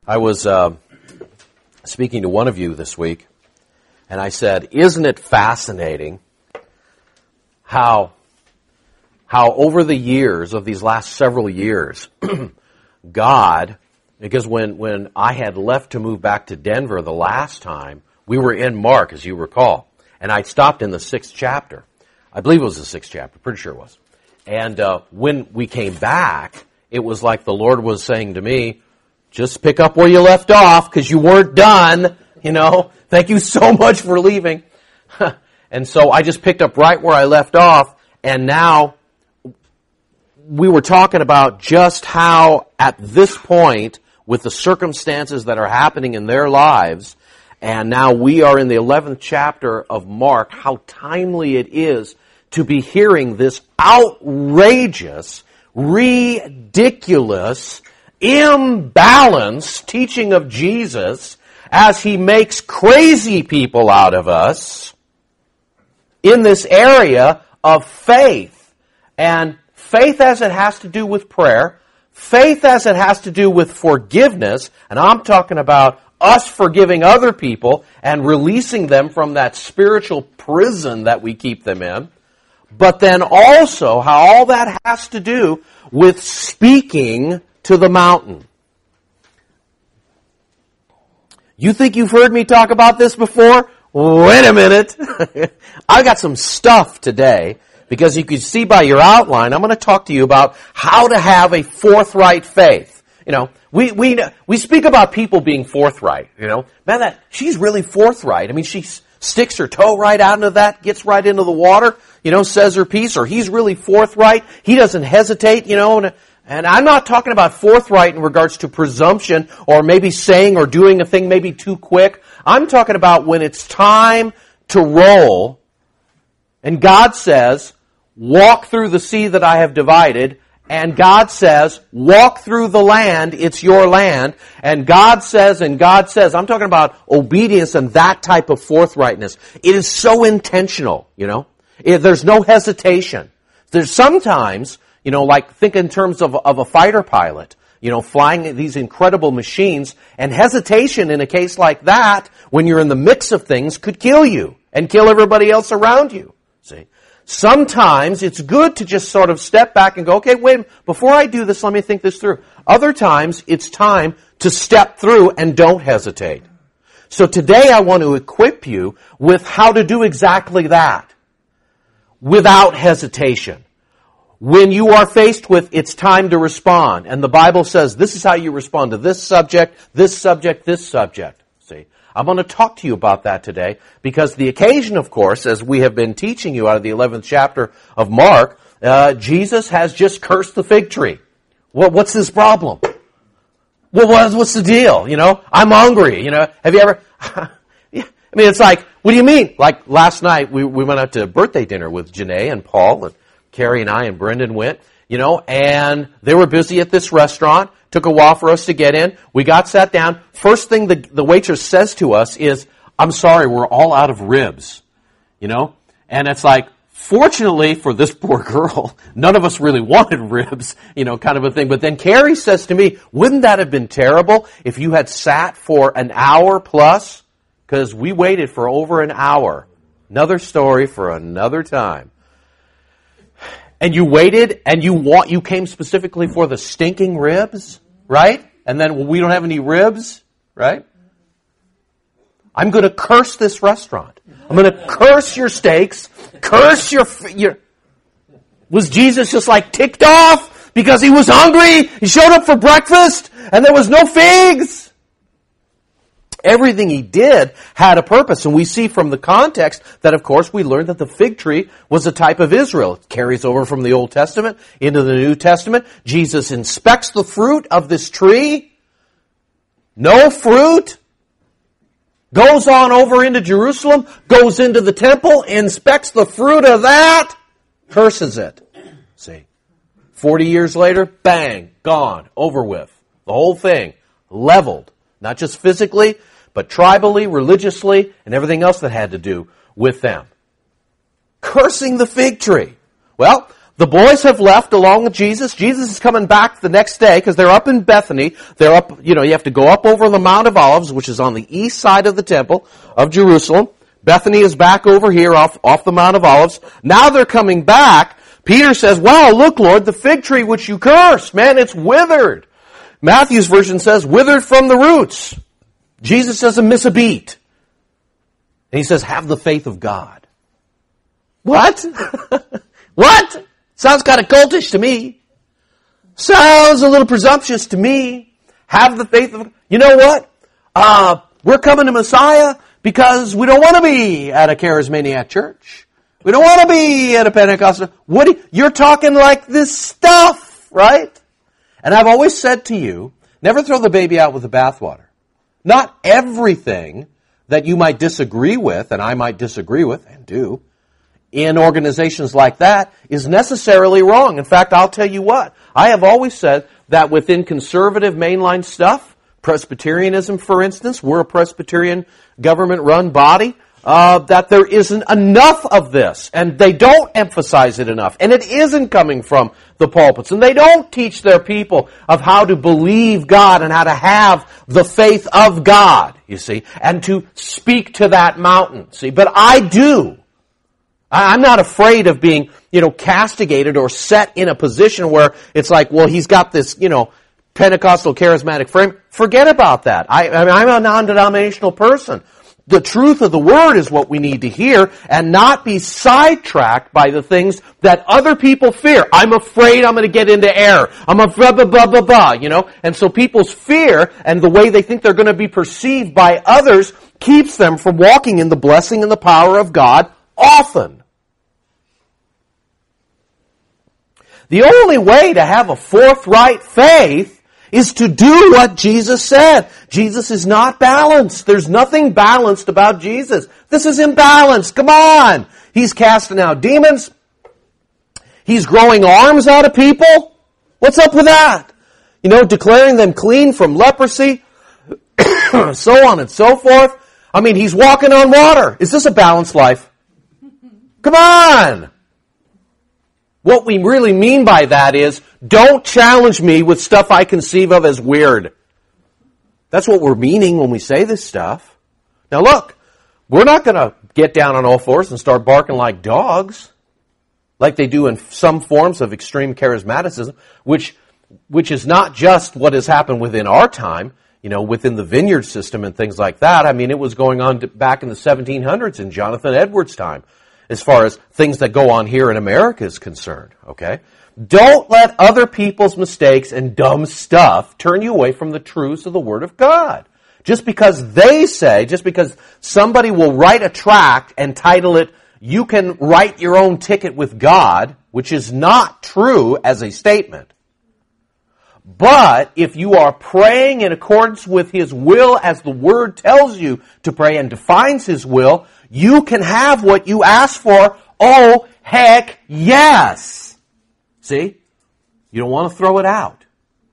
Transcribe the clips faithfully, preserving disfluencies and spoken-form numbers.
I was uh, speaking to one of you this week, and I said, isn't it fascinating how, how over the years, of these last several years, God, because when, when I had left to move back to Denver the last time, we were in Mark, as you recall, and I stopped in the sixth chapter. I believe it was the sixth chapter, pretty sure it was. And uh, when we came back, it was like the Lord was saying to me, just pick up where you left off because you weren't done, you know. Thank you so much for leaving. And so I just picked up right where I left off, and now we were talking about just how at this point, with the circumstances that are happening in their lives, and now we are in the eleventh chapter of Mark, how timely it is to be hearing this outrageous, ridiculous, imbalanced teaching of Jesus as He makes crazy people out of us in this area of faith. And faith as it has to do with prayer, faith as it has to do with forgiveness, and I'm talking about us forgiving other people and releasing them from that spiritual prison that we keep them in, but then also how all that has to do with speaking to the mountain. You think you've heard me talk about this before? Wait a minute. I got some stuff today because you can see by your outline, I'm going to talk to you about how to have a forthright faith. You know, we, we, we speak about people being forthright, you know. Man, that, she's really forthright. I mean, she sticks her toe right out into that, gets right into the water, you know, says her piece, or he's really forthright. He doesn't hesitate, you know, and, and I'm not talking about forthright in regards to presumption or maybe saying or doing a thing maybe too quick. I'm talking about when it's time to roll and God says, walk through the sea that I have divided, and God says, walk through the land, it's your land, and God says, and God says, I'm talking about obedience and that type of forthrightness. It is so intentional, you know. It, there's no hesitation. There's sometimes, you know, like think in terms of, of a fighter pilot, you know, flying these incredible machines, and hesitation in a case like that, when you're in the mix of things, could kill you and kill everybody else around you. See? Sometimes it's good to just sort of step back and go, okay, wait, before I do this, let me think this through. Other times it's time to step through and don't hesitate. So today I want to equip you with how to do exactly that without hesitation. When you are faced with it's time to respond, and the Bible says this is how you respond to this subject, this subject, this subject. See? I'm going to talk to you about that today because the occasion, of course, as we have been teaching you out of the eleventh chapter of Mark, uh, Jesus has just cursed the fig tree. Well, what's his problem? Well, what, what's the deal? You know, I'm hungry. You know, have you ever? Yeah, I mean, it's like, what do you mean? Like last night, we we went out to birthday dinner with Janae and Paul and Carrie and I and Brendan went. You know, and they were busy at this restaurant. Took a while for us to get in. We got sat down. First thing the, the waitress says to us is, I'm sorry, we're all out of ribs. You know? And it's like, fortunately for this poor girl, none of us really wanted ribs, you know, kind of a thing. But then Carrie says to me, wouldn't that have been terrible if you had sat for an hour plus? Because we waited for over an hour. Another story for another time. And you waited, and you want you came specifically for the stinking ribs, right? And then well, we don't have any ribs, right? I'm going to curse this restaurant. I'm going to curse your steaks, curse your your. Was Jesus just like ticked off because he was hungry? He showed up for breakfast, and there was no figs. Everything he did had a purpose, and we see from the context that, of course, we learned that the fig tree was a type of Israel. It carries over from the Old Testament into the New Testament. Jesus inspects the fruit of this tree. No fruit. Goes on over into Jerusalem, goes into the temple, inspects the fruit of that, curses it. See? Forty years later, bang, gone, over with. The whole thing, leveled. Not just physically, but tribally, religiously, and everything else that had to do with them. Cursing the fig tree. Well, The boys have left along with Jesus. Jesus is coming back the next day because they're up in Bethany. They're up, you know, you have to go up over the Mount of Olives, which is on the east side of the temple of Jerusalem. Bethany is back over here off, off the Mount of Olives. Now they're coming back. Peter says, wow, look, Lord, the fig tree which you cursed, man, it's withered. Matthew's version says, withered from the roots. Jesus doesn't miss a beat. And he says, have the faith of God. What? What? Sounds kind of cultish to me. Sounds a little presumptuous to me. Have the faith of... You know what? Uh, we're coming to Messiah because we don't want to be at a charismatic church. We don't want to be at a Pentecostal... What do you, you're talking like this stuff, right? And I've always said to you, never throw the baby out with the bathwater. Not everything that you might disagree with, and I might disagree with, and do, in organizations like that is necessarily wrong. In fact, I'll tell you what. I have always said that within conservative mainline stuff, Presbyterianism, for instance, we're a Presbyterian government-run body, uh, that there isn't enough of this. And they don't emphasize it enough. And it isn't coming from the pulpits. And they don't teach their people of how to believe God and how to have the faith of God, you see, and to speak to that mountain, see. But I do. I'm not afraid of being, you know, castigated or set in a position where it's like, well, he's got this, you know, Pentecostal charismatic frame. Forget about that. I, I mean, I'm a non-denominational person. The truth of the Word is what we need to hear and not be sidetracked by the things that other people fear. I'm afraid I'm going to get into error. I'm a blah, blah, blah, blah, blah, you know. And so people's fear and the way they think they're going to be perceived by others keeps them from walking in the blessing and the power of God often. The only way to have a forthright faith is to do what Jesus said. Jesus is not balanced. There's nothing balanced about Jesus. This is imbalanced. Come on. He's casting out demons. He's growing arms out of people. What's up with that? You know, declaring them clean from leprosy, so on and so forth. I mean, he's walking on water. Is this a balanced life? Come on. What we really mean by that is, don't challenge me with stuff I conceive of as weird. That's what we're meaning when we say this stuff. Now look, we're not going to get down on all fours and start barking like dogs, like they do in some forms of extreme charismaticism, which which is not just what has happened within our time, you know, within the vineyard system and things like that. I mean, it was going on back in the seventeen hundreds in Jonathan Edwards' time, as far as things that go on here in America is concerned, okay? Don't let other people's mistakes and dumb stuff turn you away from the truths of the Word of God. Just because they say, just because somebody will write a tract and title it, "You can write your own ticket with God," which is not true as a statement. But if you are praying in accordance with His will as the Word tells you to pray and defines His will, you can have what you ask for. Oh, heck yes. See? You don't want to throw it out.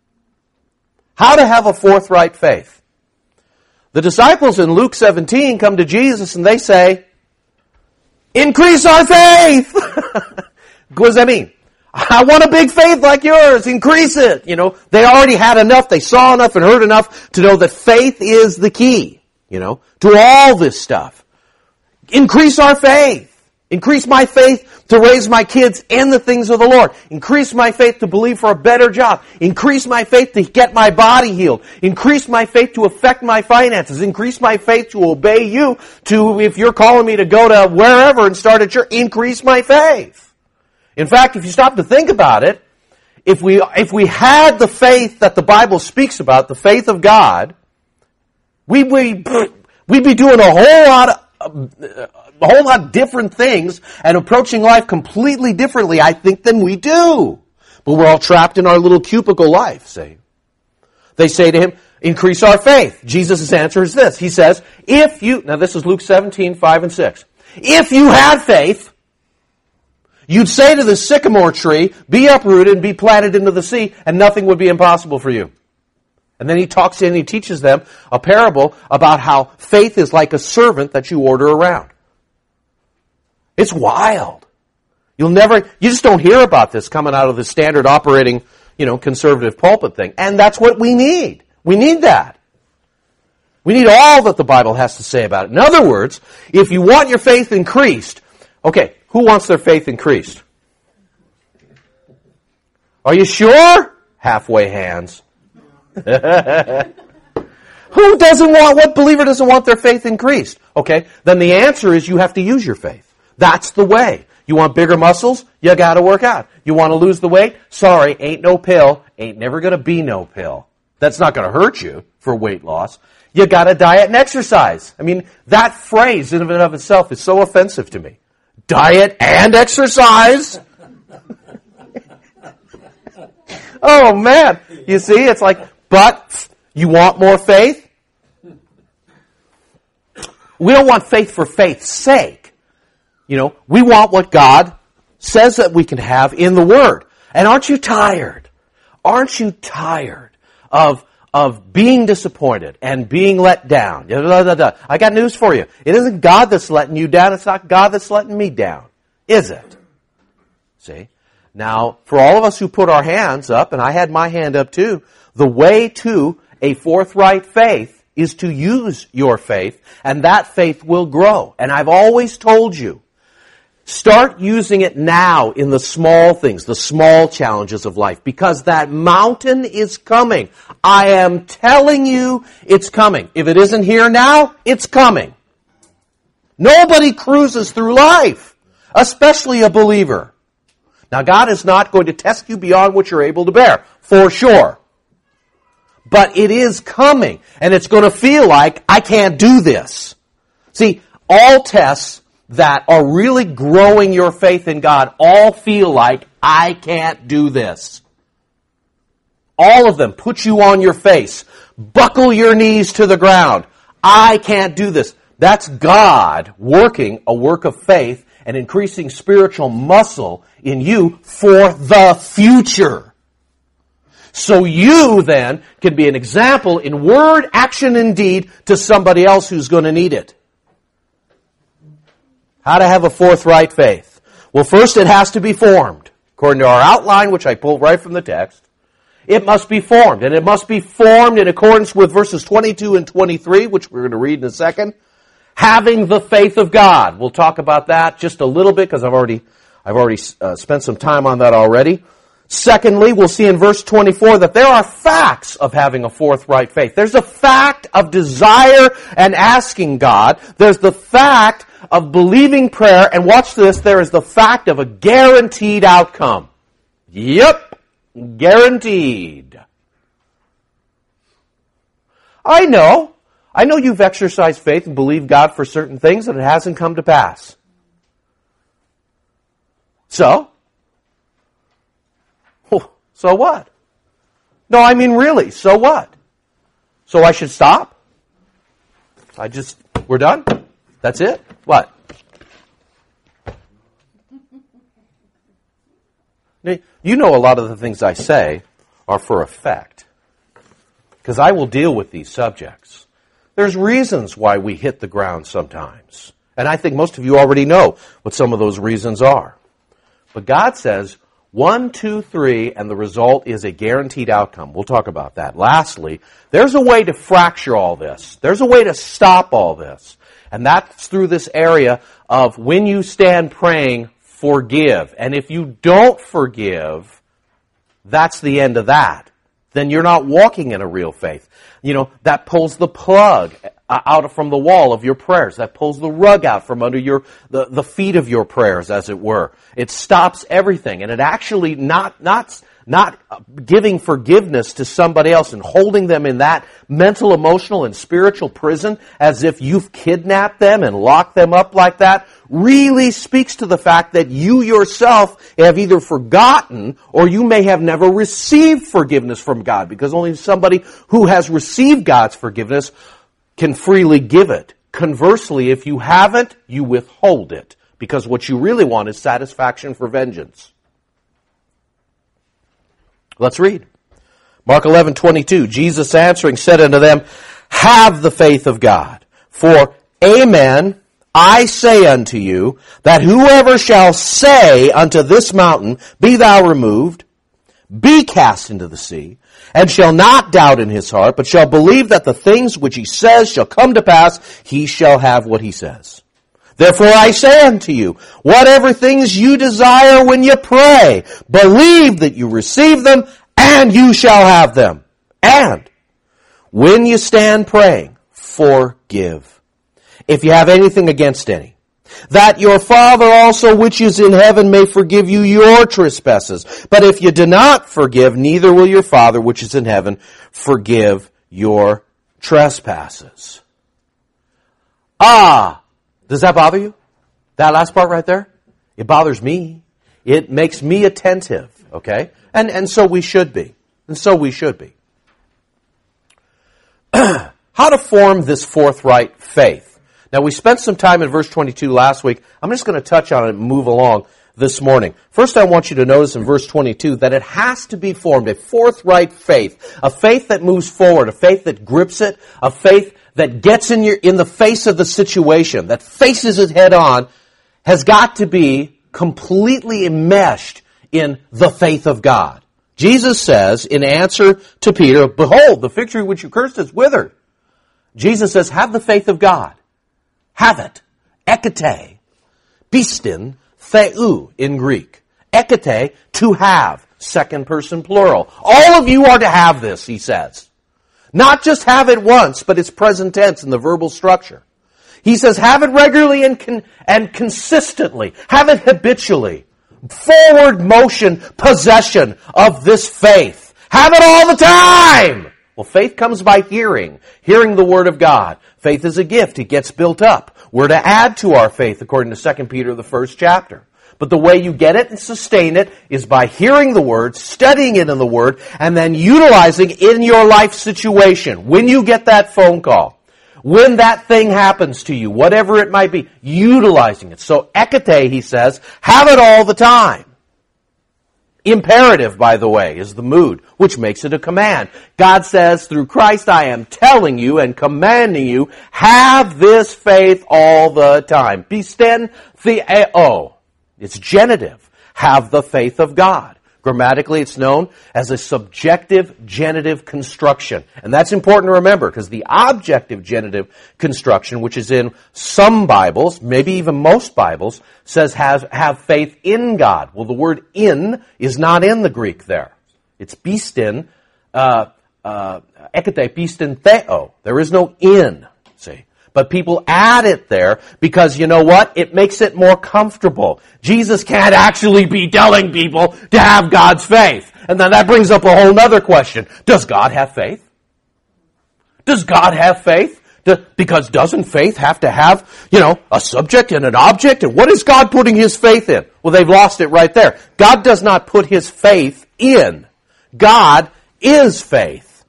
How to have a forthright faith. The disciples in Luke seventeen come to Jesus and they say, increase our faith! What does that mean? I want a big faith like yours. Increase it. You know, they already had enough. They saw enough and heard enough to know that faith is the key, you know, to all this stuff. Increase our faith. Increase my faith to raise my kids in the things of the Lord. Increase my faith to believe for a better job. Increase my faith to get my body healed. Increase my faith to affect my finances. Increase my faith to obey you. To, if you're calling me to go to wherever and start a church, increase my faith. In fact, if you stop to think about it, if we, if we had the faith that the Bible speaks about, the faith of God, we, we, we'd be doing a whole lot of, a whole lot of different things and approaching life completely differently, I think, than we do. But we're all trapped in our little cubicle life, say. They say to him, increase our faith. Jesus' answer is this. He says, if you, now this is Luke seventeen, five and six. If you had faith, you'd say to the sycamore tree, be uprooted and be planted into the sea, and nothing would be impossible for you. And then he talks in and he teaches them a parable about how faith is like a servant that you order around. It's wild. You'll never, you just don't hear about this coming out of the standard operating, you know, conservative pulpit thing. And that's what we need. We need that. We need all that the Bible has to say about it. In other words, if you want your faith increased, okay, who wants their faith increased? Are you sure? Halfway hands. Who doesn't want, what believer doesn't want their faith increased? Okay, then the answer is you have to use your faith. That's the way. You want bigger muscles? You gotta work out. You want to lose the weight? Sorry, ain't no pill. Ain't never gonna be no pill. That's not gonna hurt you for weight loss. You gotta diet and exercise. I mean, that phrase in and of itself is so offensive to me. Diet and exercise? Oh man. You see, it's like, but you want more faith? We don't want faith for faith's sake. You know, we want what God says that we can have in the Word. And aren't you tired? Aren't you tired of of being disappointed and being let down? Da, da, da, da. I got news for you. It isn't God that's letting you down. It's not God that's letting me down. Is it? See? Now, for all of us who put our hands up, and I had my hand up too, the way to a forthright faith is to use your faith, and that faith will grow. And I've always told you, start using it now in the small things, the small challenges of life, because that mountain is coming. I am telling you it's coming. If it isn't here now, it's coming. Nobody cruises through life, especially a believer. Now, God is not going to test you beyond what you're able to bear, for sure. But it is coming, and it's going to feel like, I can't do this. See, all tests that are really growing your faith in God all feel like, I can't do this. All of them put you on your face. Buckle your knees to the ground. I can't do this. That's God working a work of faith and increasing spiritual muscle in you for the future. So you then can be an example in word, action, and deed to somebody else who's going to need it. How to have a forthright faith? Well, first it has to be formed. According to our outline, which I pulled right from the text, it must be formed. And it must be formed in accordance with verses twenty-two and twenty-three, which we're going to read in a second. Having the faith of God. We'll talk about that just a little bit because I've already, I've already uh, spent some time on that already. Secondly, we'll see in verse twenty-four that there are facts of having a forthright faith. There's a fact of desire and asking God. There's the fact of believing prayer. And watch this, there is the fact of a guaranteed outcome. Yep, guaranteed. I know. I know you've exercised faith and believed God for certain things and it hasn't come to pass. So? So what? No, I mean really, so what? So I should stop? I just, we're done? That's it? What? You know a lot of the things I say are for effect. Because I will deal with these subjects. There's reasons why we hit the ground sometimes. And I think most of you already know what some of those reasons are. But God says, one, two, three, and the result is a guaranteed outcome. We'll talk about that. Lastly, there's a way to fracture all this. There's a way to stop all this. And that's through this area of when you stand praying, forgive. And if you don't forgive, that's the end of that. Then you're not walking in a real faith. You know, that pulls the plug out from the wall of your prayers. That pulls the rug out from under your the, the feet of your prayers, as it were. It stops everything. And it actually not not not giving forgiveness to somebody else and holding them in that mental, emotional, and spiritual prison as if you've kidnapped them and locked them up like that really speaks to the fact that you yourself have either forgotten or you may have never received forgiveness from God, because only somebody who has received God's forgiveness can freely give it. Conversely, if you haven't, you withhold it, because what you really want is satisfaction for vengeance. Let's read. Mark eleven twenty-two. Jesus answering said unto them, have the faith of God. For amen, I say unto you, that whoever shall say unto this mountain, Be thou removed, be cast into the sea, and shall not doubt in his heart, but shall believe that the things which he says shall come to pass, he shall have what he says. Therefore I say unto you, whatever things you desire when you pray, believe that you receive them, and you shall have them. And when you stand praying, forgive, if you have anything against any, that your Father also which is in heaven may forgive you your trespasses. But if you do not forgive, neither will your Father which is in heaven forgive your trespasses. Ah! Does that bother you? That last part right there? It bothers me. It makes me attentive, okay? And and so we should be. And so we should be. How to form this forthright faith. Now, we spent some time in verse twenty-two last week. I'm just going to touch on it and move along this morning. First, I want you to notice in verse twenty-two that it has to be formed, a forthright faith, a faith that moves forward, a faith that grips it, a faith that gets in your in the face of the situation, that faces it head on, has got to be completely enmeshed in the faith of God. Jesus says in answer to Peter, Behold, the fig tree which you cursed is withered. Jesus says, have the faith of God. Have it. Ekete. Pistin, theou in Greek. Ekete, to have. Second person plural. All of you are to have this, he says. Not just have it once, but it's present tense in the verbal structure. He says, have it regularly and, con- and consistently. Have it habitually. Forward motion, possession of this faith. Have it all the time! Well, faith comes by hearing. Hearing the Word of God. Faith is a gift. It gets built up. We're to add to our faith, according to Second Peter, the first chapter. But the way you get it and sustain it is by hearing the Word, studying it in the Word, and then utilizing it in your life situation. When you get that phone call, when that thing happens to you, whatever it might be, utilizing it. So, ekete, he says, have it all the time. Imperative, by the way, is the mood, which makes it a command. God says, through Christ I am telling you and commanding you, have this faith all the time. Pisten theou. It's genitive. Have the faith of God. Grammatically, it's known as a subjective genitive construction. And that's important to remember, because the objective genitive construction, which is in some Bibles, maybe even most Bibles, says have, have faith in God. Well, the word in is not in the Greek there. It's pistin, uh, uh, ekete pistin theo. There is no in, see. But people add it there because, you know what? It makes it more comfortable. Jesus can't actually be telling people to have God's faith. And then that brings up a whole other question. Does God have faith? Does God have faith? Do, because doesn't faith have to have, you know, a subject and an object? And what is God putting His faith in? Well, they've lost it right there. God does not put His faith in. God is faith.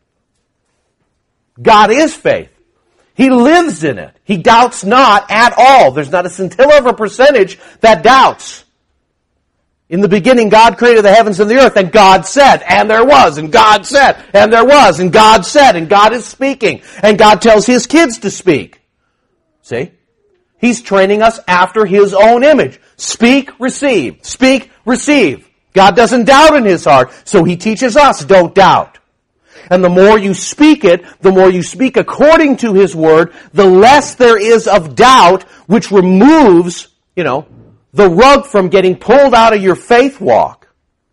God is faith. He lives in it. He doubts not at all. There's not a scintilla of a percentage that doubts. In the beginning, God created the heavens and the earth, and God said, and there was, and God said, and there was, and God said, and God is speaking, and God tells His kids to speak. See? He's training us after His own image. Speak, receive. Speak, receive. God doesn't doubt in His heart, so He teaches us, don't doubt. And the more you speak it, the more you speak according to His Word, the less there is of doubt, which removes, you know, the rug from getting pulled out of your faith walk.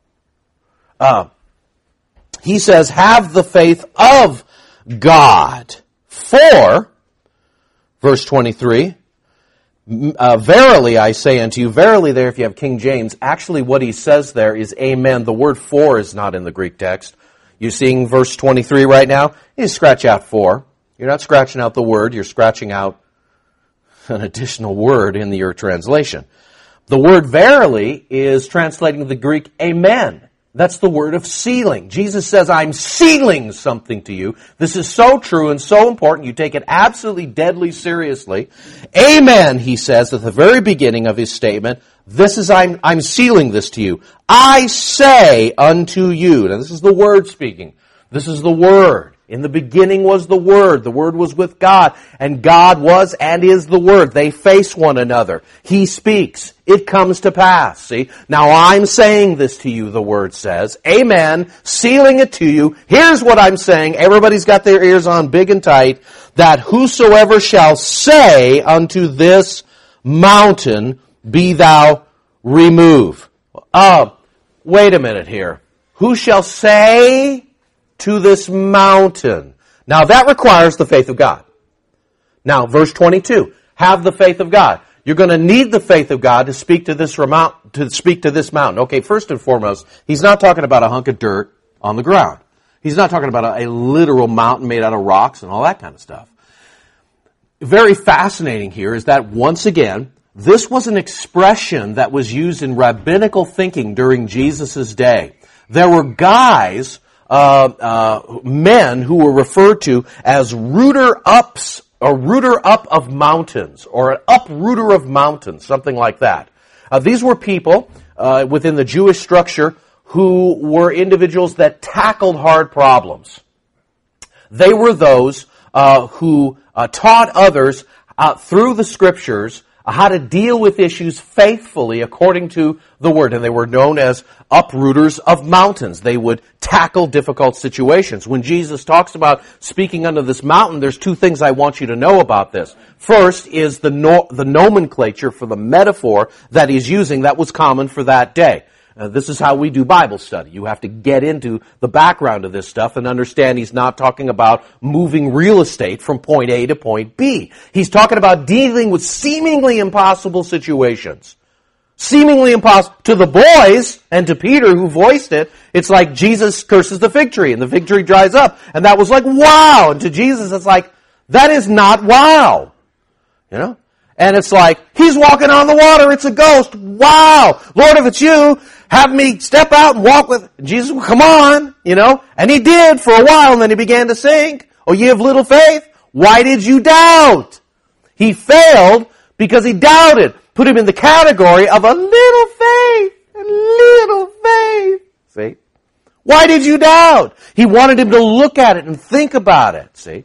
Uh, he says, have the faith of God. For, verse twenty-three, uh, verily I say unto you, verily there, if you have King James, actually what he says there is amen. The word for is not in the Greek text. You seeing verse twenty-three right now? You scratch out for. You're not scratching out the word, you're scratching out an additional word in your translation. The word verily is translating the Greek amen. That's the word of sealing. Jesus says, I'm sealing something to you. This is so true and so important. You take it absolutely deadly seriously. Amen, he says at the very beginning of his statement. This is, I'm, I'm sealing this to you. I say unto you. Now this is the Word speaking. This is the Word. In the beginning was the Word. The Word was with God. And God was and is the Word. They face one another. He speaks. It comes to pass. See? Now I'm saying this to you, the Word says. Amen. Sealing it to you. Here's what I'm saying. Everybody's got their ears on big and tight. That whosoever shall say unto this mountain, be thou removed. Uh, wait a minute here. Who shall say to this mountain? Now that requires the faith of God. Now, verse twenty-two. Have the faith of God. You're going to need the faith of God to speak to this remount, to speak to this mountain. Okay, first and foremost, he's not talking about a hunk of dirt on the ground. He's not talking about a, a literal mountain made out of rocks and all that kind of stuff. Very fascinating here is that once again, this was an expression that was used in rabbinical thinking during Jesus' day. There were guys, uh, uh, men who were referred to as rooter-ups, or rooter-up of mountains, or an uprooter of mountains, something like that. Uh, these were people uh, within the Jewish structure who were individuals that tackled hard problems. They were those uh, who uh, taught others uh, through the Scriptures how to deal with issues faithfully according to the Word. And they were known as uprooters of mountains. They would tackle difficult situations. When Jesus talks about speaking unto this mountain, there's two things I want you to know about this. First is the no, the nomenclature for the metaphor that he's using that was common for that day. Uh, this is how we do Bible study. You have to get into the background of this stuff and understand he's not talking about moving real estate from point A to point B. He's talking about dealing with seemingly impossible situations. Seemingly impossible. To the boys and to Peter who voiced it, it's like Jesus curses the fig tree and the fig tree dries up. And that was like, wow! And to Jesus it's like, that is not wow. You know? And it's like, he's walking on the water, it's a ghost. Wow! Lord, if it's you, have me step out and walk with... And Jesus, well, come on, you know. And he did for a while, and then he began to sink. Oh, ye have little faith? Why did you doubt? He failed because he doubted. Put him in the category of a little faith. A little faith. See? Why did you doubt? He wanted him to look at it and think about it, see?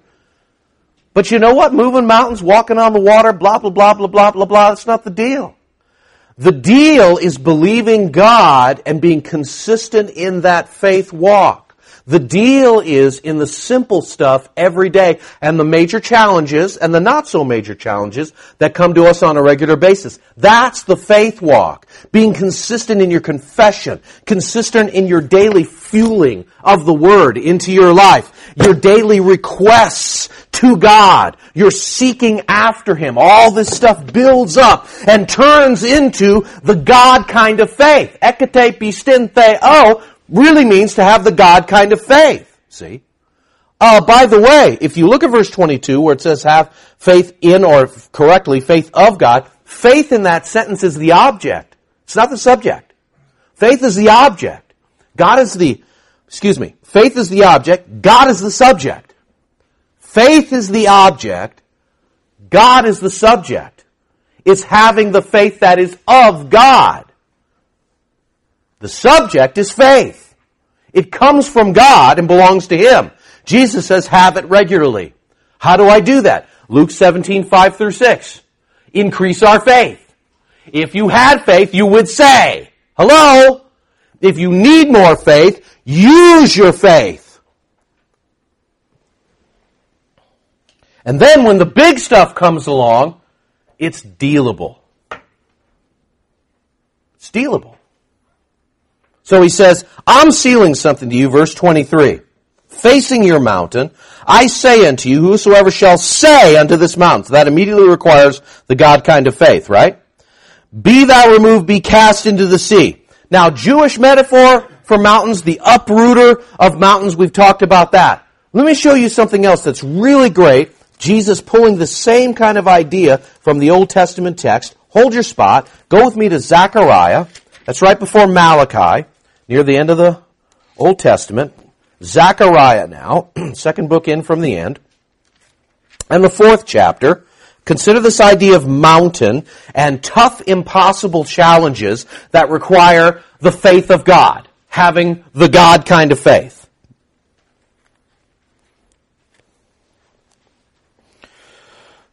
But you know what? Moving mountains, walking on the water, blah, blah, blah, blah, blah, blah, blah. That's not the deal. The deal is believing God and being consistent in that faith walk. The deal is in the simple stuff every day and the major challenges and the not so major challenges that come to us on a regular basis. That's the faith walk. Being consistent in your confession, consistent in your daily fueling of the Word into your life, your daily requests to God, you're seeking after Him. All this stuff builds up and turns into the God kind of faith. Ekete pistin theo really means to have the God kind of faith. See? Uh, by the way, if you look at verse twenty-two where it says have faith in, or correctly, faith of God, faith in that sentence is the object. It's not the subject. Faith is the object. God is the, excuse me, faith is the object, God is the subject. Faith is the object, God is the subject. It's having the faith that is of God. The subject is faith. It comes from God and belongs to Him. Jesus says, have it regularly. How do I do that? Luke seventeen, five through six. Increase our faith. If you had faith, you would say, hello? If you need more faith, use your faith. And then when the big stuff comes along, it's dealable. It's dealable. So he says, I'm sealing something to you, verse twenty-three. Facing your mountain, I say unto you, whosoever shall say unto this mountain. So that immediately requires the God kind of faith, right? Be thou removed, be cast into the sea. Now, Jewish metaphor for mountains, the uprooter of mountains, we've talked about that. Let me show you something else that's really great. Jesus pulling the same kind of idea from the Old Testament text. Hold your spot. Go with me to Zechariah. That's right before Malachi, near the end of the Old Testament. Zechariah now, second book in from the end. And the fourth chapter. Consider this idea of mountain and tough, impossible challenges that require the faith of God. Having the God kind of faith.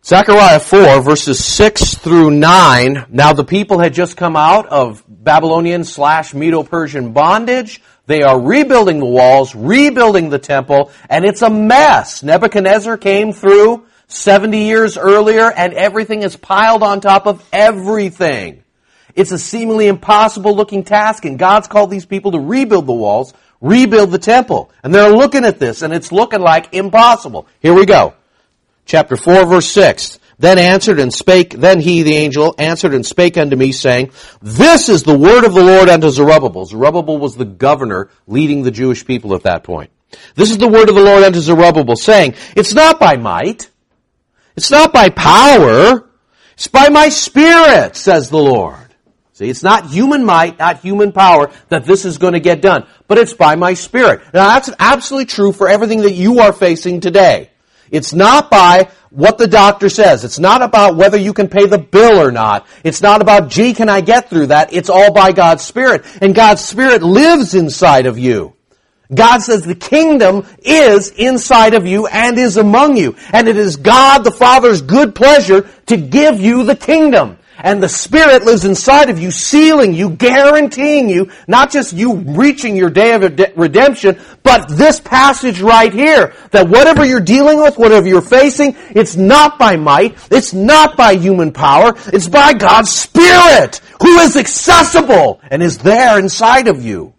Zechariah four, verses six through nine. Now the people had just come out of Babylonian slash Medo-Persian bondage. They are rebuilding the walls, rebuilding the temple, and it's a mess. Nebuchadnezzar came through seventy years earlier, and everything is piled on top of everything. It's a seemingly impossible looking task, and God's called these people to rebuild the walls, rebuild the temple. And they're looking at this, and it's looking like impossible. Here we go. Chapter four, verse six. Then answered and spake, then he, the angel, answered and spake unto me, saying, This is the word of the Lord unto Zerubbabel. Zerubbabel was the governor leading the Jewish people at that point. This is the word of the Lord unto Zerubbabel, saying, It's not by might, it's not by power, it's by my Spirit, says the Lord. See, it's not human might, not human power that this is going to get done, but it's by my Spirit. Now that's absolutely true for everything that you are facing today. It's not by what the doctor says. It's not about whether you can pay the bill or not. It's not about, gee, can I get through that? It's all by God's Spirit. And God's Spirit lives inside of you. God says the kingdom is inside of you and is among you. And it is God the Father's good pleasure to give you the kingdom. And the Spirit lives inside of you, sealing you, guaranteeing you, not just you reaching your day of redemption, but this passage right here, that whatever you're dealing with, whatever you're facing, it's not by might, it's not by human power, it's by God's Spirit, who is accessible and is there inside of you.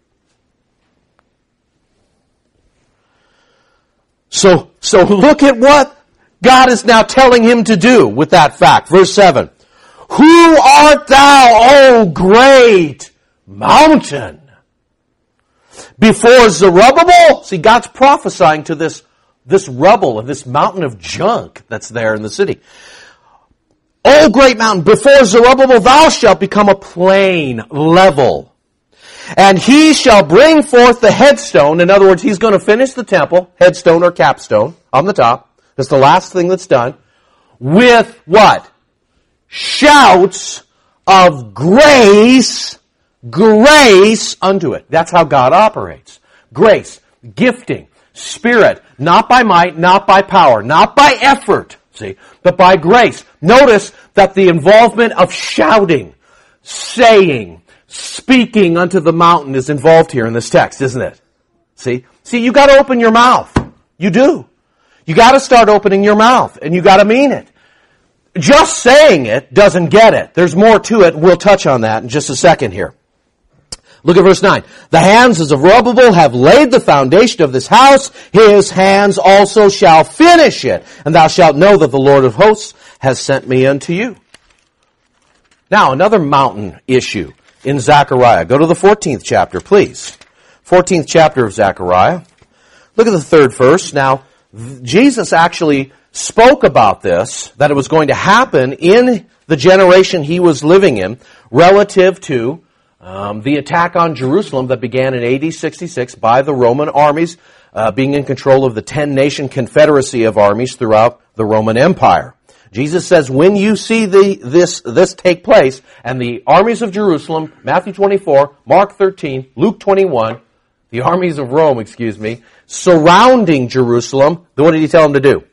So, so look at what God is now telling him to do with that fact. Verse seven. Who art thou, O great mountain? Before Zerubbabel? See, God's prophesying to this, this rubble of this mountain of junk that's there in the city. O great mountain, before Zerubbabel thou shalt become a plain, level. And he shall bring forth the headstone. In other words, he's going to finish the temple, headstone or capstone, on the top. That's the last thing that's done. With what? Shouts of grace, grace unto it. That's how God operates. Grace, gifting, Spirit, not by might, not by power, not by effort, see, but by grace. Notice that the involvement of shouting, saying, speaking unto the mountain is involved here in this text, isn't it? See? See, you gotta open your mouth. You do. You gotta start opening your mouth, and you gotta mean it. Just saying it doesn't get it. There's more to it. We'll touch on that in just a second here. Look at verse nine. The hands of Zerubbabel have laid the foundation of this house. His hands also shall finish it. And thou shalt know that the Lord of hosts has sent me unto you. Now, another mountain issue in Zechariah. Go to the fourteenth chapter, please. fourteenth chapter of Zechariah. Look at the third verse. Now, Jesus actually spoke about this, that it was going to happen in the generation he was living in, relative to um, the attack on Jerusalem that began in A D sixty-six by the Roman armies uh, being in control of the ten-nation confederacy of armies throughout the Roman Empire. Jesus says, when you see the, this, this take place, and the armies of Jerusalem, Matthew twenty-four, Mark thirteen, Luke twenty-one, the armies of Rome, excuse me, surrounding Jerusalem, then what did he tell them to do?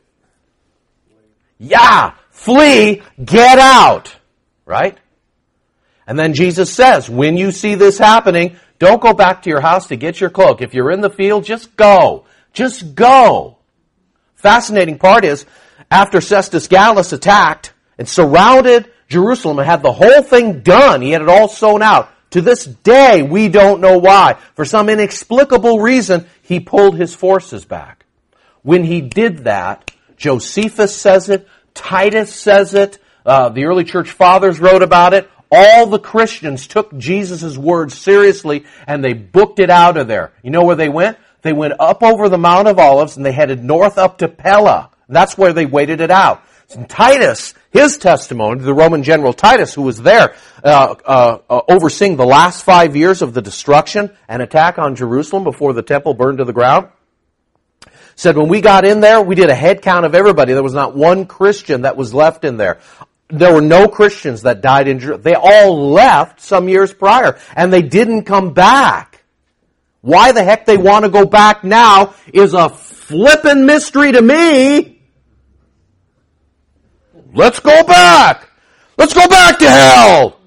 Yeah, flee, get out, right? And then Jesus says, when you see this happening, don't go back to your house to get your cloak. If you're in the field, just go. Just go. Fascinating part is, after Cestus Gallus attacked and surrounded Jerusalem and had the whole thing done, he had it all sewn out. To this day, we don't know why. For some inexplicable reason, he pulled his forces back. When he did that, Josephus says it, Titus says it, uh, the early church fathers wrote about it. All the Christians took Jesus' words seriously and they booked it out of there. You know where they went? They went up over the Mount of Olives and they headed north up to Pella. That's where they waited it out. And Titus, his testimony, the Roman general Titus, who was there uh, uh, uh, overseeing the last five years of the destruction and attack on Jerusalem before the temple burned to the ground, said when we got in there, we did a head count of everybody. There was not one Christian that was left in there. There were no Christians that died in Jerusalem. They all left some years prior, and they didn't come back. Why the heck they want to go back now is a flippin' mystery to me. Let's go back. Let's go back to hell.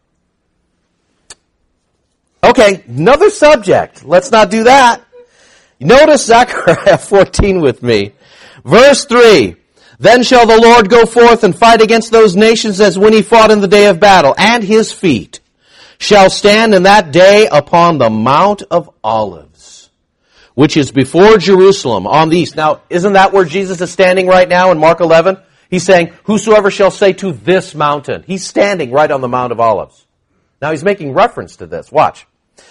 Okay, another subject. Let's not do that. Notice Zechariah fourteen with me. Verse three. Then shall the Lord go forth and fight against those nations as when he fought in the day of battle, and his feet shall stand in that day upon the Mount of Olives, which is before Jerusalem on the east. Now, isn't that where Jesus is standing right now in Mark eleven? He's saying, whosoever shall say to this mountain. He's standing right on the Mount of Olives. Now, he's making reference to this. Watch.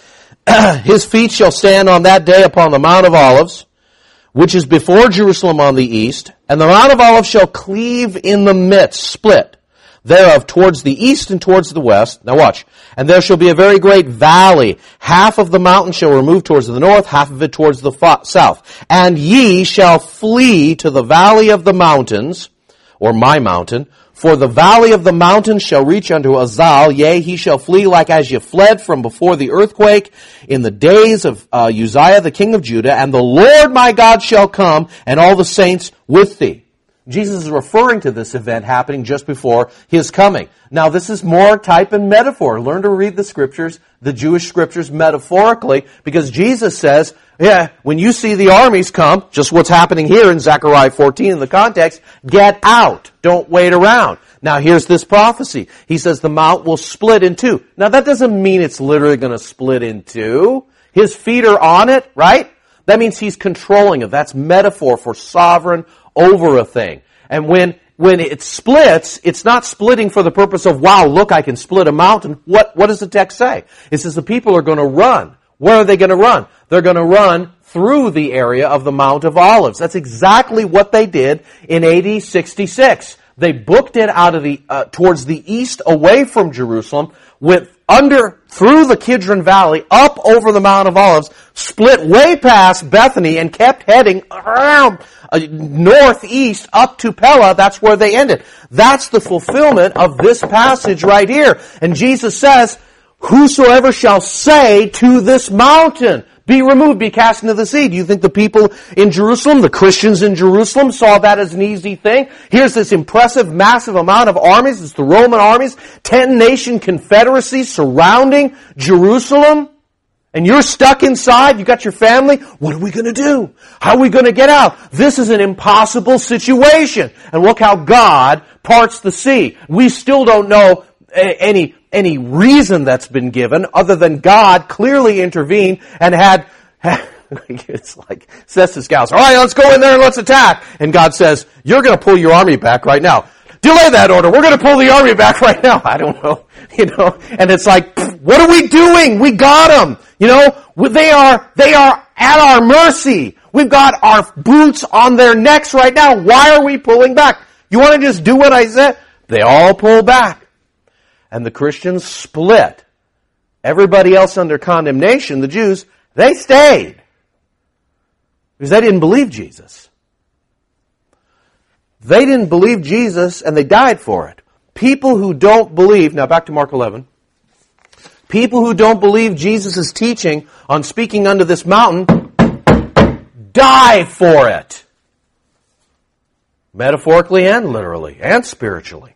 His feet shall stand on that day upon the Mount of Olives, which is before Jerusalem on the east, and the Mount of Olives shall cleave in the midst, split, thereof towards the east and towards the west. Now watch. And there shall be a very great valley. Half of the mountain shall remove towards the north, half of it towards the fo- south. And ye shall flee to the valley of the mountains, or my mountain, for the valley of the mountains shall reach unto Azal, yea, he shall flee like as ye fled from before the earthquake in the days of uh, Uzziah the king of Judah, and the Lord my God shall come, and all the saints with thee. Jesus is referring to this event happening just before his coming. Now, this is more type and metaphor. Learn to read the scriptures, the Jewish scriptures, metaphorically, because Jesus says, yeah, when you see the armies come, just what's happening here in Zechariah fourteen in the context, get out. Don't wait around. Now, here's this prophecy. He says the mount will split in two. Now, that doesn't mean it's literally going to split in two. His feet are on it, right? That means he's controlling it. That's metaphor for sovereign over a thing. And when when it splits, it's not splitting for the purpose of, wow, look, I can split a mountain. What what does the text say? It says the people are going to run. Where are they going to run? They're going to run through the area of the Mount of Olives. That's exactly what they did in A D sixty-six. They booked it out of the uh, towards the east, away from Jerusalem, went under through the Kidron Valley, up over the Mount of Olives, split way past Bethany, and kept heading around uh, northeast up to Pella. That's where they ended. That's the fulfillment of this passage right here. And Jesus says, whosoever shall say to this mountain, be removed, be cast into the sea. Do you think the people in Jerusalem, the Christians in Jerusalem, saw that as an easy thing? Here's this impressive, massive amount of armies. It's the Roman armies, ten-nation confederacy surrounding Jerusalem. And you're stuck inside. You got your family. What are we going to do? How are we going to get out? This is an impossible situation. And look how God parts the sea. We still don't know any any reason that's been given other than God clearly intervened and had, it's like, says to scouts, all right, let's go in there and let's attack. And God says, you're going to pull your army back right now. Delay that order. We're going to pull the army back right now. I don't know. You know, and it's like, what are we doing? We got them. You know, they are, they are at our mercy. We've got our boots on their necks right now. Why are we pulling back? You want to just do what I said? They all pull back. And the Christians split. Everybody else under condemnation, the Jews, they stayed. Because they didn't believe Jesus. They didn't believe Jesus and they died for it. People who don't believe, now back to Mark eleven. People who don't believe Jesus' teaching on speaking unto this mountain, die for it. Metaphorically and literally and spiritually.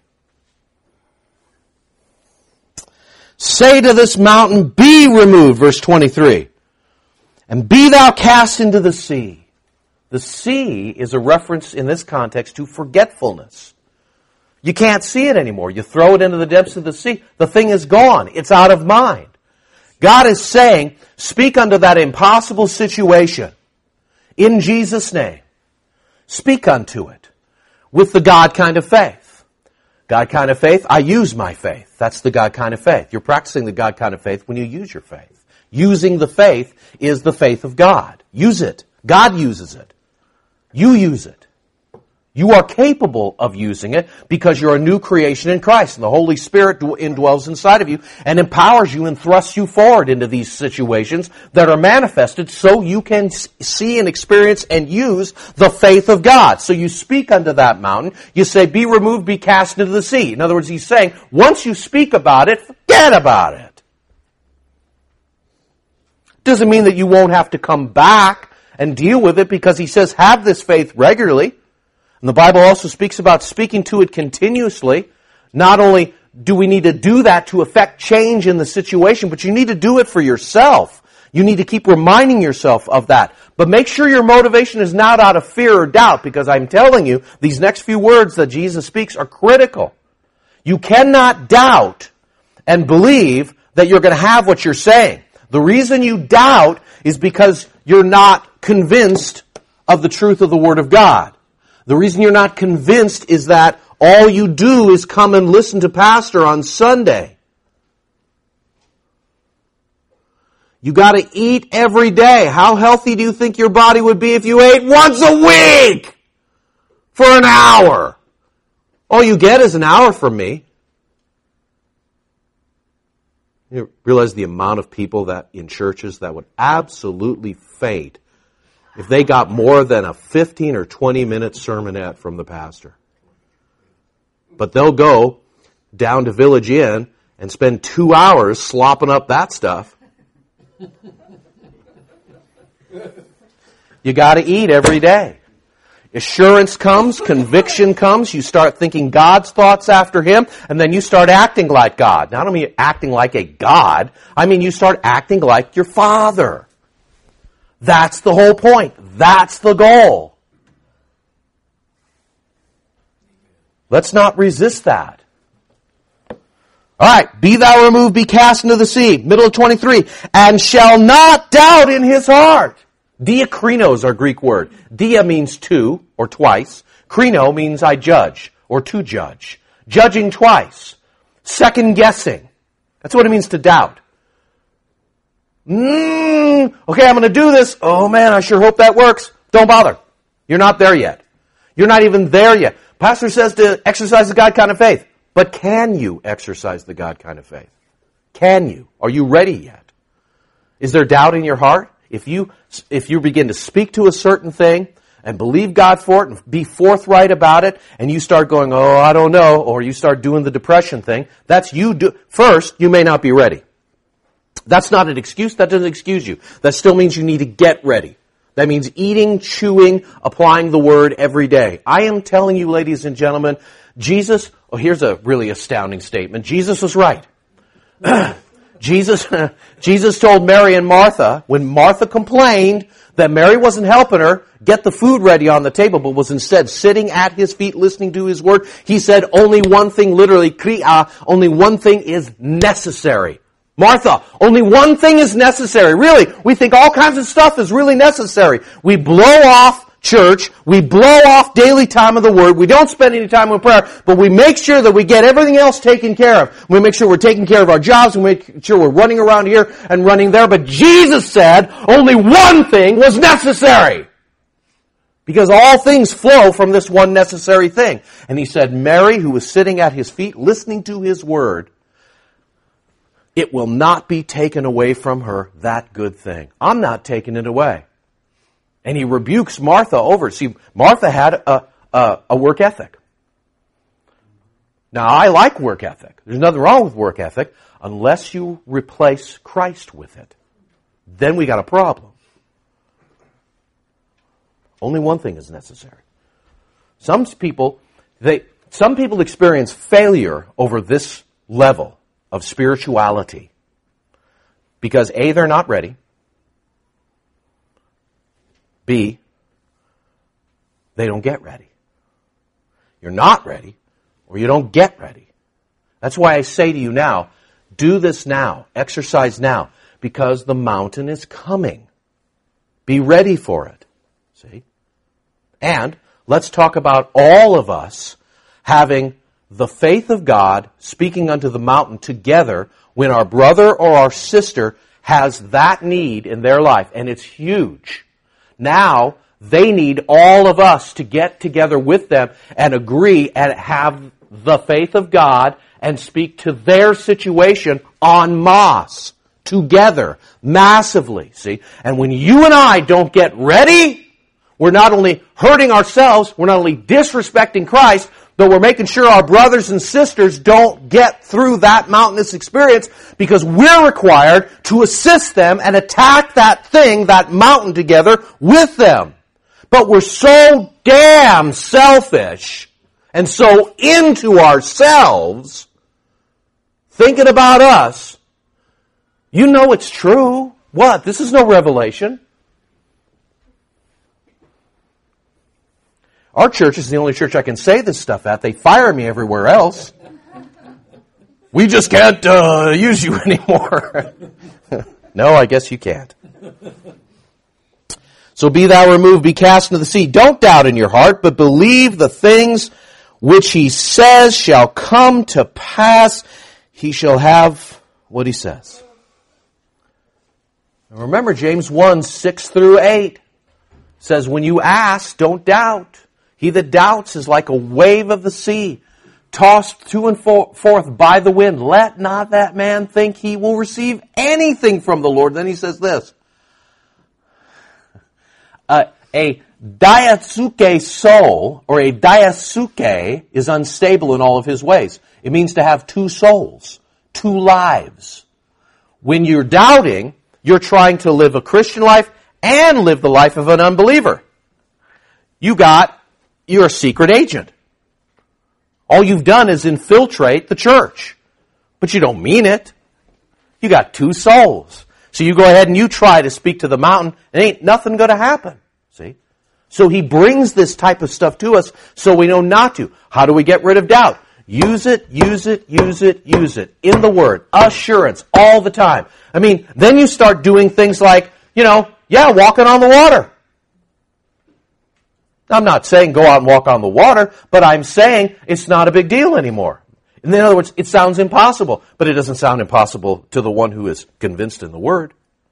Say to this mountain, be removed, verse twenty-three, and be thou cast into the sea. The sea is a reference in this context to forgetfulness. You can't see it anymore. You throw it into the depths of the sea, the thing is gone. It's out of mind. God is saying, speak unto that impossible situation in Jesus' name. Speak unto it with the God kind of faith. God kind of faith, I use my faith. That's the God kind of faith. You're practicing the God kind of faith when you use your faith. Using the faith is the faith of God. Use it. God uses it. You use it. You are capable of using it because you're a new creation in Christ. And the Holy Spirit indwells inside of you and empowers you and thrusts you forward into these situations that are manifested so you can see and experience and use the faith of God. So you speak unto that mountain. You say, be removed, be cast into the sea. In other words, he's saying, once you speak about it, forget about it. Doesn't mean that you won't have to come back and deal with it because he says, have this faith regularly. And the Bible also speaks about speaking to it continuously. Not only do we need to do that to affect change in the situation, but you need to do it for yourself. You need to keep reminding yourself of that. But make sure your motivation is not out of fear or doubt, because I'm telling you, these next few words that Jesus speaks are critical. You cannot doubt and believe that you're going to have what you're saying. The reason you doubt is because you're not convinced of the truth of the Word of God. The reason you're not convinced is that all you do is come and listen to Pastor on Sunday. You got to eat every day. How healthy do you think your body would be if you ate once a week for an hour? All you get is an hour from me. You realize the amount of people that in churches that would absolutely faint if they got more than a fifteen or twenty minute sermonette from the pastor. But they'll go down to Village Inn and spend two hours slopping up that stuff. You got to eat every day. Assurance comes, conviction comes, you start thinking God's thoughts after Him, and then you start acting like God. Now, I don't mean acting like a God. I mean you start acting like your Father. That's the whole point. That's the goal. Let's not resist that. All right, be thou removed, be cast into the sea. Middle of twenty-three. And shall not doubt in his heart. Diakrino is our Greek word. Dia means two, or twice. Krino means I judge, or to judge. Judging twice. Second guessing. That's what it means to doubt. Mm, okay, I'm going to do this. Oh man, I sure hope that works. Don't bother. You're not there yet. You're not even there yet. Pastor says to exercise the God kind of faith. But can you exercise the God kind of faith? Can you? Are you ready yet? Is there doubt in your heart? If you, if you begin to speak to a certain thing and believe God for it and be forthright about it, and you start going, oh, I don't know, or you start doing the depression thing, that's you do. First, you may not be ready. That's not an excuse. That doesn't excuse you. That still means you need to get ready. That means eating, chewing, applying the Word every day. I am telling you, ladies and gentlemen, Jesus, oh, here's a really astounding statement. Jesus was right. Jesus, Jesus told Mary and Martha, when Martha complained that Mary wasn't helping her get the food ready on the table, but was instead sitting at His feet listening to His Word, He said only one thing, literally, kriya, only one thing is necessary. Martha, only one thing is necessary. Really, we think all kinds of stuff is really necessary. We blow off church, we blow off daily time of the Word, we don't spend any time in prayer, but we make sure that we get everything else taken care of. We make sure we're taking care of our jobs, we make sure we're running around here and running there, but Jesus said only one thing was necessary. Because all things flow from this one necessary thing. And He said, Mary, who was sitting at His feet listening to His Word, it will not be taken away from her, that good thing. I'm not taking it away. And He rebukes Martha over it. See, Martha had a, a, a work ethic. Now, I like work ethic. There's nothing wrong with work ethic unless you replace Christ with it. Then we got a problem. Only one thing is necessary. Some people, they, some people experience failure over this level of spirituality because A, they're not ready. B, they don't get ready. You're not ready, or you don't get ready. That's why I say to you now, do this now, exercise now, because the mountain is coming. Be ready for it. See? And let's talk about all of us having the faith of God speaking unto the mountain together when our brother or our sister has that need in their life, and it's huge. Now, they need all of us to get together with them and agree and have the faith of God and speak to their situation en masse, together, massively, see? And when you and I don't get ready, we're not only hurting ourselves, we're not only disrespecting Christ, but we're making sure our brothers and sisters don't get through that mountainous experience because we're required to assist them and attack that thing, that mountain together with them. But we're so damn selfish and so into ourselves, thinking about us. You know it's true. What? This is no revelation. Our church is the only church I can say this stuff at. They fire me everywhere else. We just can't uh, use you anymore. No, I guess you can't. So be thou removed, be cast into the sea. Don't doubt in your heart, but believe the things which he says shall come to pass. He shall have what he says. And remember, James one, six through eight says, when you ask, don't doubt. He that doubts is like a wave of the sea, tossed to and forth by the wind. Let not that man think he will receive anything from the Lord. Then he says this. Uh, a daisuke soul, or a daisuke, is unstable in all of his ways. It means to have two souls, two lives. When you're doubting, you're trying to live a Christian life and live the life of an unbeliever. You got, you're a secret agent. All you've done is infiltrate the church. But you don't mean it. You got two souls. So you go ahead and you try to speak to the mountain, and ain't nothing going to happen. See? So he brings this type of stuff to us so we know not to. How do we get rid of doubt? Use it, use it, use it, use it. In the Word. Assurance. All the time. I mean, then you start doing things like, you know, yeah, walking on the water. I'm not saying go out and walk on the water, but I'm saying it's not a big deal anymore. In other words, it sounds impossible, but it doesn't sound impossible to the one who is convinced in the Word.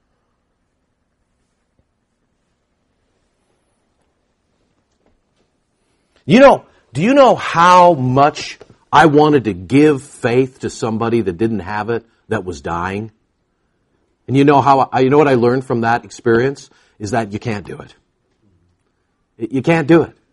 You know, do you know how much I wanted to give faith to somebody that didn't have it, that was dying? And you know how I, you know what I learned from that experience? Is that you can't do it. You can't do it.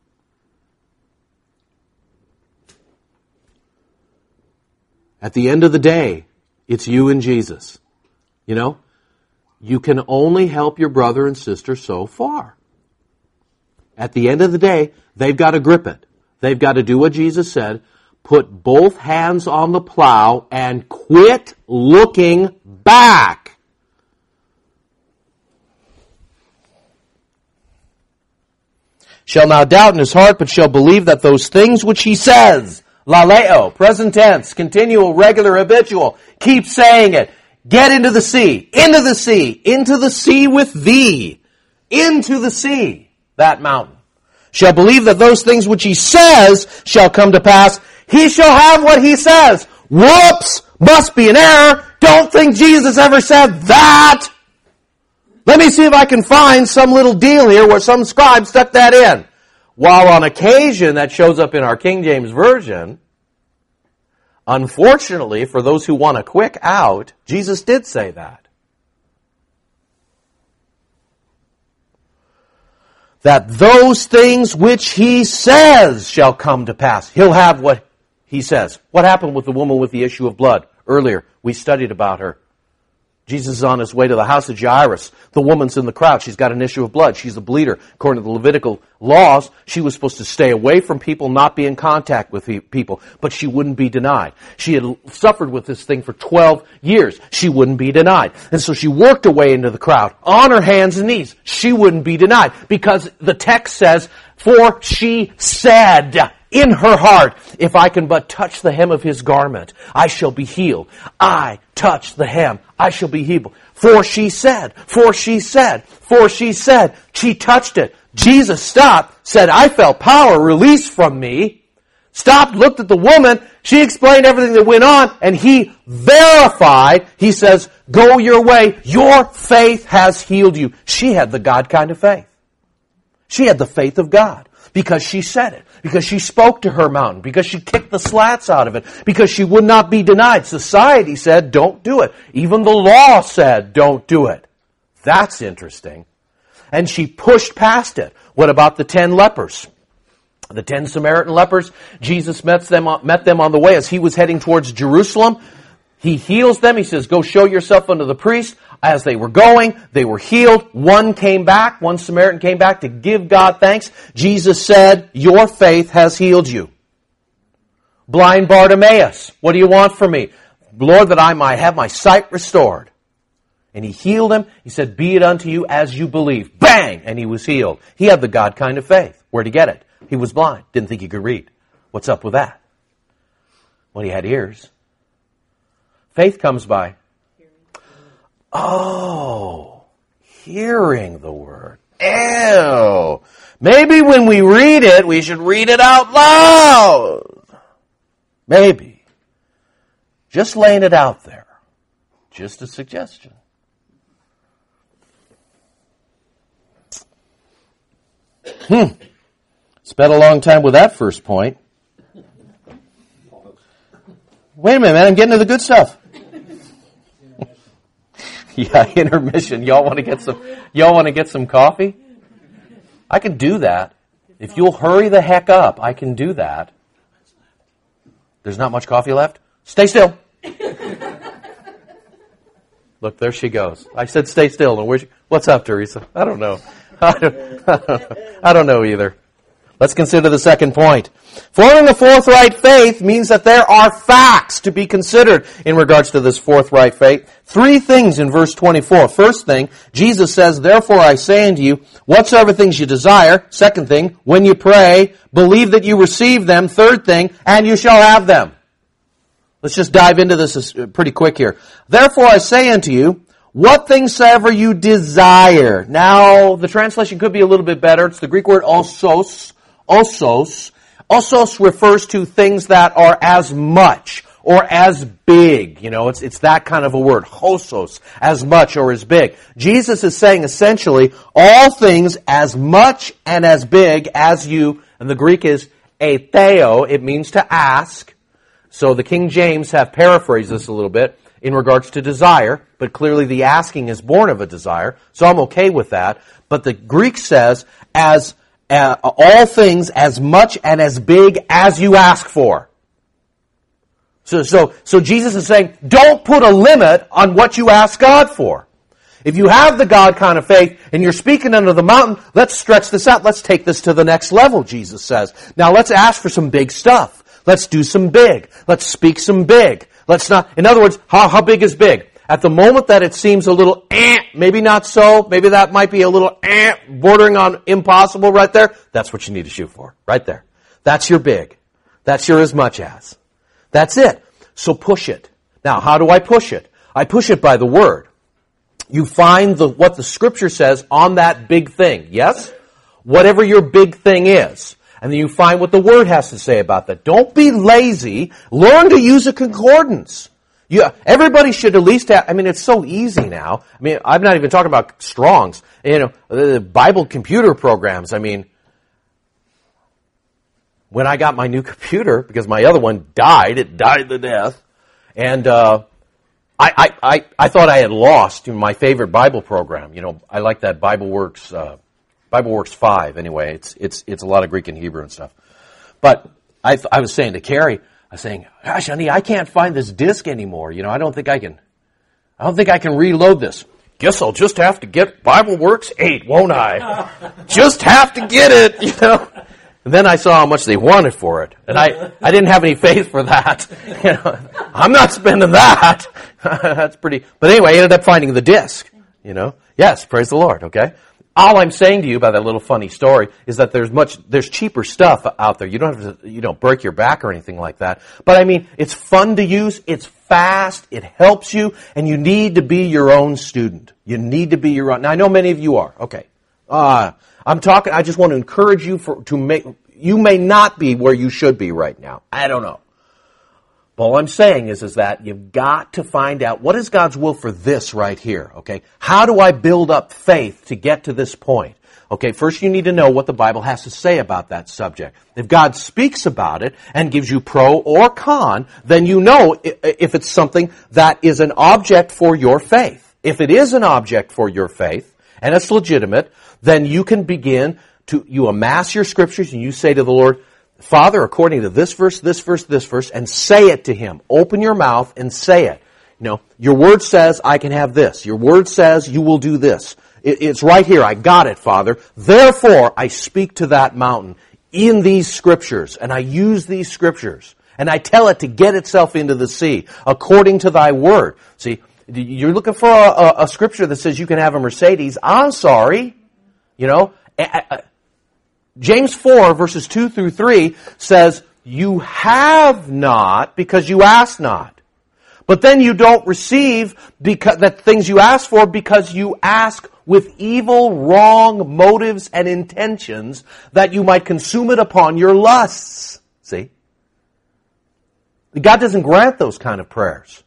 At the end of the day, it's you and Jesus. You know, you can only help your brother and sister so far. At the end of the day, they've got to grip it. They've got to do what Jesus said, put both hands on the plow and quit looking back. Shall not doubt in his heart, but shall believe that those things which he says, laleo, present tense, continual, regular, habitual, keep saying it. Get into the sea, into the sea, into the sea with thee, into the sea, that mountain. Shall believe that those things which he says shall come to pass. He shall have what he says. Whoops, must be an error. Don't think Jesus ever said that. Let me see if I can find some little deal here where some scribe stuck that in. While on occasion that shows up in our King James Version, unfortunately, for those who want a quick out, Jesus did say that. That those things which he says shall come to pass. He'll have what he says. What happened with the woman with the issue of blood? Earlier, we studied about her. Jesus is on his way to the house of Jairus. The woman's in the crowd. She's got an issue of blood. She's a bleeder. According to the Levitical laws, she was supposed to stay away from people, not be in contact with people. But she wouldn't be denied. She had suffered with this thing for twelve years. She wouldn't be denied. And so she worked her way into the crowd on her hands and knees. She wouldn't be denied because the text says, for she said in her heart, if I can but touch the hem of his garment, I shall be healed. I touch the hem, I shall be healed. For she said, for she said, for she said, she touched it. Jesus stopped, said, I felt power released from me. Stopped, looked at the woman. She explained everything that went on, and he verified. He says, go your way. Your faith has healed you. She had the God kind of faith. She had the faith of God because she said it, because she spoke to her mountain, because she kicked the slats out of it, because she would not be denied. Society said, don't do it. Even the law said, don't do it. That's interesting. And she pushed past it. What about the ten lepers? The ten Samaritan lepers, Jesus met them, met them on the way as he was heading towards Jerusalem. He heals them. He says, go show yourself unto the priest. As they were going, they were healed. One came back, one Samaritan came back to give God thanks. Jesus said, your faith has healed you. Blind Bartimaeus, what do you want from me? Lord, that I might have my sight restored. And he healed him. He said, be it unto you as you believe. Bang! And he was healed. He had the God kind of faith. Where'd he get it? He was blind. Didn't think he could read. What's up with that? Well, he had ears. Faith comes by. Oh, hearing the word. Ew. Maybe when we read it, we should read it out loud. Maybe. Just laying it out there. Just a suggestion. Hmm. Spent a long time with that first point. Wait a minute, man. I'm getting to the good stuff. Yeah, intermission. Y'all want to get some? Y'all want to get some coffee? I can do that. If you'll hurry the heck up, I can do that. There's not much coffee left? Stay still. Look, there she goes. I said stay still. And where's she? What's up, Teresa? I don't know. I don't, I don't know. I don't know either. Let's consider the second point. Forming a forthright faith means that there are facts to be considered in regards to this forthright faith. Three things in verse twenty-four. First thing, Jesus says, therefore I say unto you, whatsoever things you desire. Second thing, when you pray, believe that you receive them. Third thing, and you shall have them. Let's just dive into this pretty quick here. Therefore I say unto you, what things soever you desire. Now, the translation could be a little bit better. It's the Greek word osos. Osos. Osos refers to things that are as much or as big. You know, it's it's that kind of a word. Hosos, as much or as big. Jesus is saying essentially all things as much and as big as you, and the Greek is atheo, it means to ask. So the King James have paraphrased this a little bit in regards to desire, but clearly the asking is born of a desire, so I'm okay with that. But the Greek says as Uh, all things as much and as big as you ask for. So, so, so Jesus is saying, don't put a limit on what you ask God for. If you have the God kind of faith and you're speaking under the mountain, let's stretch this out. Let's take this to the next level, Jesus says. Now let's ask for some big stuff. Let's do some big. Let's speak some big. Let's not, in other words, how, how big is big? At the moment that it seems a little eh, maybe not so, maybe that might be a little eh, bordering on impossible right there, that's what you need to shoot for, right there. That's your big. That's your as much as. That's it. So push it. Now, how do I push it? I push it by the Word. You find the what the Scripture says on that big thing, yes? Whatever your big thing is. And then you find what the Word has to say about that. Don't be lazy. Learn to use a concordance. Yeah, everybody should at least have, I mean, it's so easy now. I mean, I'm not even talking about Strong's, you know, the Bible computer programs. I mean, when I got my new computer, because my other one died, it died to death, and uh, I, I, I, I thought I had lost my favorite Bible program. You know, I like that BibleWorks, uh, BibleWorks five anyway. It's, it's, it's a lot of Greek and Hebrew and stuff. But I, I was saying to Carrie, I was saying, gosh, honey, I can't find this disc anymore. You know, I don't think I can, I don't think I can reload this. Guess I'll just have to get BibleWorks eight, won't I? Just have to get it, you know. And then I saw how much they wanted for it. And I, I didn't have any faith for that. You know, I'm not spending that. That's pretty, but anyway, I ended up finding the disc, you know. Yes, praise the Lord, okay. All I'm saying to you about that little funny story is that there's much, there's cheaper stuff out there. You don't have to, you know, break your back or anything like that. But I mean, it's fun to use, it's fast, it helps you, and you need to be your own student. You need to be your own. Now I know many of you are. Okay. Uh, I'm talking, I just want to encourage you for, to make, you may not be where you should be right now. I don't know. All I'm saying is, is that you've got to find out what is God's will for this right here, okay? How do I build up faith to get to this point? Okay, first you need to know what the Bible has to say about that subject. If God speaks about it and gives you pro or con, then you know if it's something that is an object for your faith. If it is an object for your faith, and it's legitimate, then you can begin to, you amass your scriptures and you say to the Lord, Father, according to this verse, this verse, this verse, and say it to Him. Open your mouth and say it. You know, your word says I can have this. Your word says you will do this. It, it's right here. I got it, Father. Therefore, I speak to that mountain in these scriptures, and I use these scriptures, and I tell it to get itself into the sea, according to thy word. See, you're looking for a, a, a scripture that says you can have a Mercedes. I'm sorry. You know, James four, verses two through three says, you have not because you ask not. But then you don't receive because that things you ask for because you ask with evil, wrong motives and intentions that you might consume it upon your lusts. See? God doesn't grant those kind of prayers.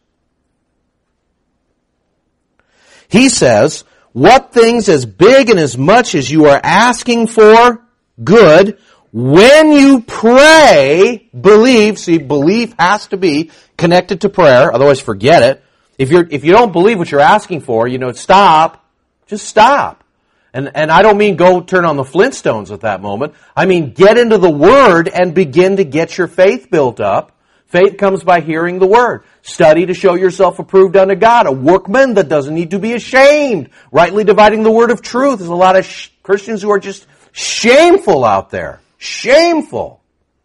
He says, what things as big and as much as you are asking for, good, when you pray, believe. See, belief has to be connected to prayer, otherwise forget it. If you're if you don't believe what you're asking for, you know, stop. Just stop. And and I don't mean go turn on the Flintstones at that moment. I mean get into the Word and begin to get your faith built up. Faith comes by hearing the Word. Study to show yourself approved unto God, a workman that doesn't need to be ashamed, rightly dividing the Word of truth. There's a lot of sh- Christians who are just shameful out there. Shameful.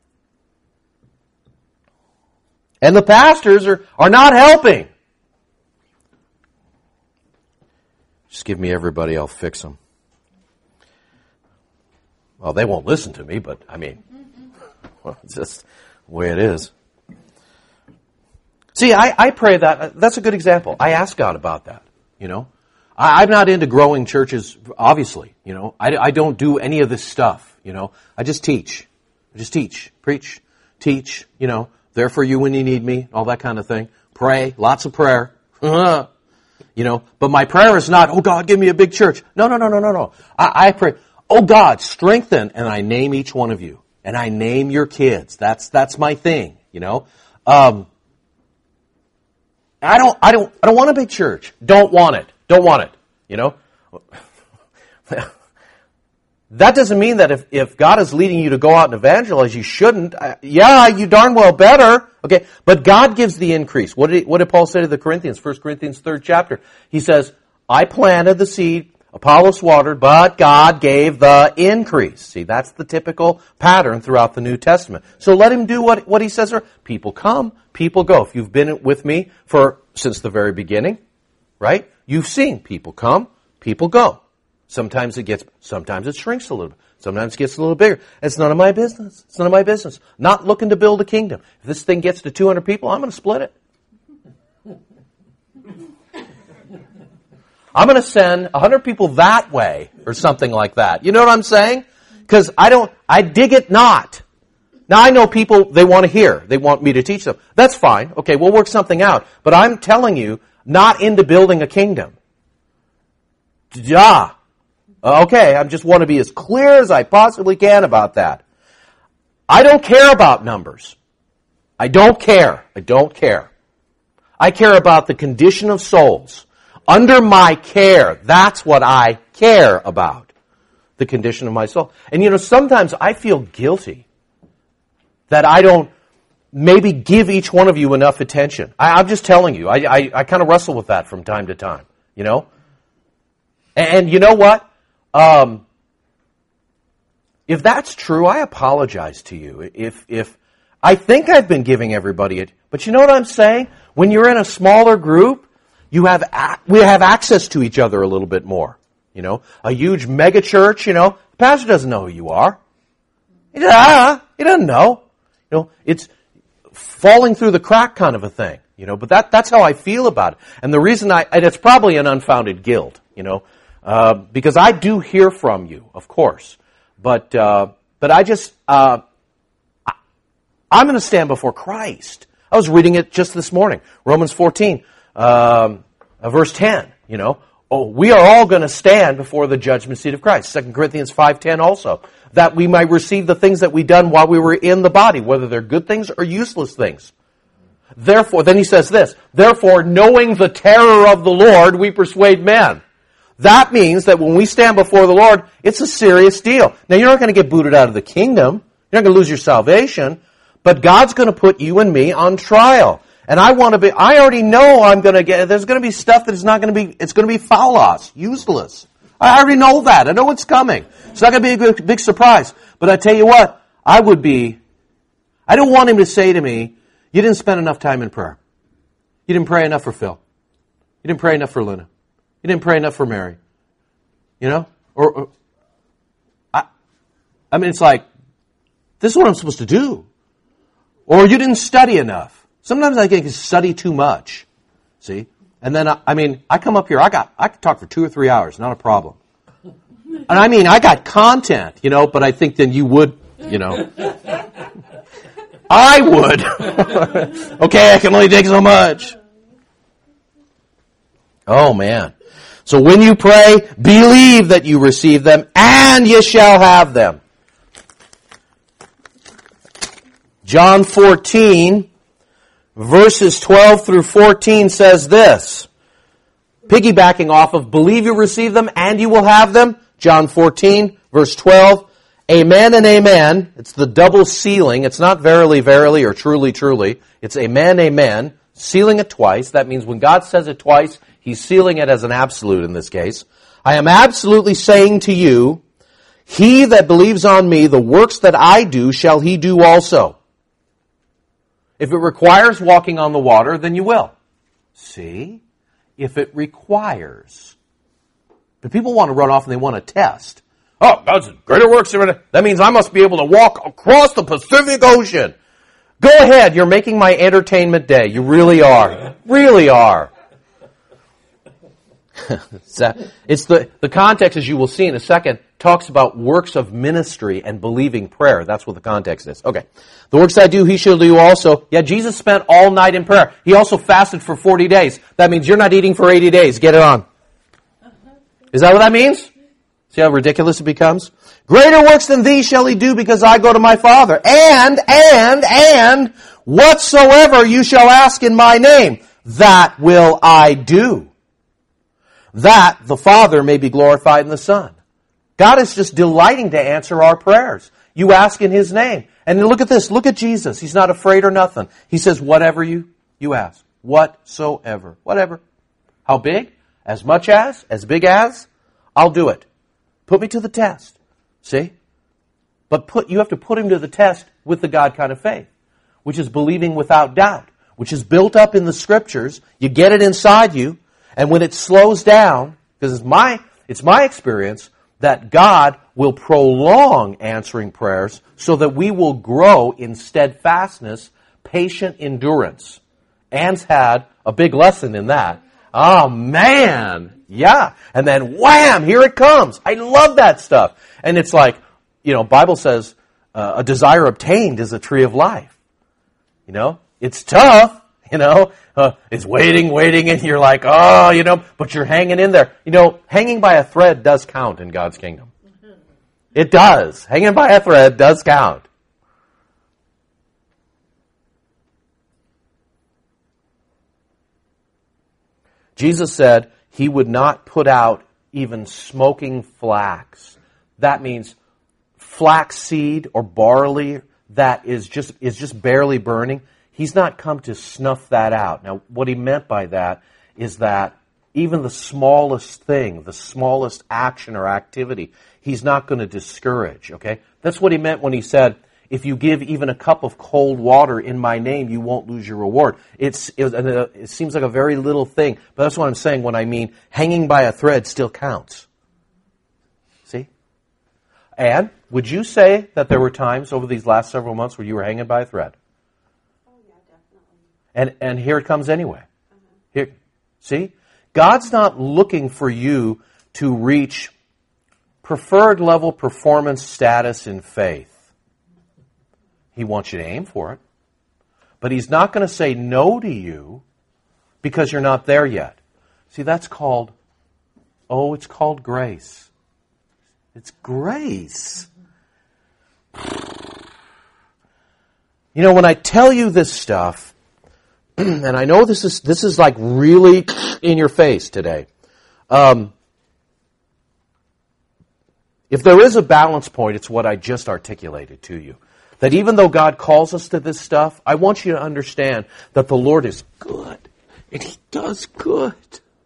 And the pastors are, are not helping. Just give me everybody, I'll fix them. Well, they won't listen to me, but I mean, well, it's just the way it is. See, I, I pray that, that's a good example. I ask God about that, you know. I, I'm not into growing churches, obviously, you know. I, I don't do any of this stuff, you know. I just teach. I just teach, preach, teach, you know. There for you when you need me, all that kind of thing. Pray, lots of prayer. You know, but my prayer is not, oh God, give me a big church. No, no, no, no, no, no. I, I pray, oh God, strengthen, and I name each one of you. And I name your kids. That's that's my thing, you know. Um, I don't I don't I don't want a big church. Don't want it. Don't want it. You know? That doesn't mean that if, if God is leading you to go out and evangelize, you shouldn't. Uh, yeah, you darn well better. Okay, but God gives the increase. What did, what did Paul say to the Corinthians? First Corinthians third chapter. He says, I planted the seed, Apollos watered, but God gave the increase. See, that's the typical pattern throughout the New Testament. So let him do what, what he says. People come, people go. If you've been with me for since the very beginning, right? You've seen people come, people go. Sometimes it gets, sometimes it shrinks a little bit. Sometimes it gets a little bigger. It's none of my business. It's none of my business. Not looking to build a kingdom. If this thing gets to two hundred people, I'm going to split it. I'm going to send one hundred people that way or something like that. You know what I'm saying? Because I don't, I dig it not. Now I know people, they want to hear. They want me to teach them. That's fine. Okay, we'll work something out. But I'm telling you, not into building a kingdom. Yeah. Okay, I just want to be as clear as I possibly can about that. I don't care about numbers. I don't care. I don't care. I care about the condition of souls. Under my care, that's what I care about. The condition of my soul. And you know, sometimes I feel guilty that I don't maybe give each one of you enough attention. I, I'm just telling you, I, I, I kind of wrestle with that from time to time, you know? And, and you know what? Um, if that's true, I apologize to you. If if I think I've been giving everybody it, but you know what I'm saying? When you're in a smaller group, you have we have access to each other a little bit more. You know, a huge mega church. You know, the pastor doesn't know who you are. Yeah, he doesn't know. You know, it's falling through the crack kind of a thing. You know, but that that's how I feel about it. And the reason I and it's probably an unfounded guilt. You know. Uh, because I do hear from you, of course, but uh, but I just uh, I, I'm going to stand before Christ. I was reading it just this morning, Romans fourteen, um, uh, verse ten. You know, oh, we are all going to stand before the judgment seat of Christ. Second Corinthians five ten also, that we might receive the things that we done while we were in the body, whether they're good things or useless things. Therefore, then he says this: therefore, knowing the terror of the Lord, we persuade men. That means that when we stand before the Lord, it's a serious deal. Now, you're not going to get booted out of the kingdom. You're not going to lose your salvation. But God's going to put you and me on trial. And I want to be, I already know I'm going to get, there's going to be stuff that is not going to be, it's going to be phaulos, useless. I already know that. I know it's coming. It's not going to be a big, big surprise. But I tell you what, I would be, I don't want him to say to me, you didn't spend enough time in prayer. You didn't pray enough for Phil. You didn't pray enough for Luna. You didn't pray enough for Mary. You know? Or, or I, I mean, it's like, this is what I'm supposed to do. Or you didn't study enough. Sometimes I think you study too much. See? And then, I, I mean, I come up here, I got, I could talk for two or three hours, not a problem. And I mean, I got content, you know, but I think then you would, you know. I would. Okay, I can only take so much. Oh, man. So when you pray, believe that you receive them, and you shall have them. John fourteen, verses twelve through fourteen says this. Piggybacking off of believe you receive them, and you will have them. John fourteen, verse twelve. Amen and amen. It's the double sealing. It's not verily, verily, or truly, truly. It's amen, amen. Sealing it twice. That means when God says it twice, He's sealing it as an absolute in this case. I am absolutely saying to you, he that believes on me, the works that I do, shall he do also. If it requires walking on the water, then you will. See? If it requires. But people want to run off and they want to test. Oh, God's greater works. That means I must be able to walk across the Pacific Ocean. Go ahead. You're making my entertainment day. You really are. Really are. It's the, the context, as you will see in a second, talks about works of ministry and believing prayer. That's what the context is. Okay. The works I do, he shall do also. Yeah, Jesus spent all night in prayer. He also fasted for forty days. That means you're not eating for eighty days. Get it on. Is that what that means? See how ridiculous it becomes? Greater works than these shall he do because I go to my Father. And, and, and, whatsoever you shall ask in my name, that will I do. That the Father may be glorified in the Son. God is just delighting to answer our prayers. You ask in His name. And look at this. Look at Jesus. He's not afraid or nothing. He says, whatever you, you ask. Whatsoever. Whatever. How big? As much as? As big as? I'll do it. Put me to the test. See? But put you have to put Him to the test with the God kind of faith, which is believing without doubt, which is built up in the Scriptures. You get it inside you. And when it slows down, because it's my, it's my experience that God will prolong answering prayers so that we will grow in steadfastness, patient endurance. Anne's had a big lesson in that. Oh, man. Yeah. And then wham, here it comes. I love that stuff. And it's like, you know, Bible says uh, a desire obtained is a tree of life. You know, it's tough. You know, uh, it's waiting, waiting, and you're like, oh, you know, but you're hanging in there. You know, hanging by a thread does count in God's kingdom. It does. Hanging by a thread does count. Jesus said He would not put out even smoking flax. That means flax seed or barley that is just is just barely burning. He's not come to snuff that out. Now, what He meant by that is that even the smallest thing, the smallest action or activity, He's not going to discourage, okay? That's what He meant when He said, if you give even a cup of cold water in my name, you won't lose your reward. It's, it, it seems like a very little thing, but that's what I'm saying when I mean hanging by a thread still counts. See? And would you say that there were times over these last several months where you were hanging by a thread? And and here it comes anyway. Here, see? God's not looking for you to reach preferred level performance status in faith. He wants you to aim for it. But He's not going to say no to you because you're not there yet. See, that's called, oh, it's called grace. It's grace. You know, when I tell you this stuff, and I know this is this is like really in your face today. Um, if there is a balance point, it's what I just articulated to you. that even though God calls us to this stuff, I want you to understand that the Lord is good. And He does good.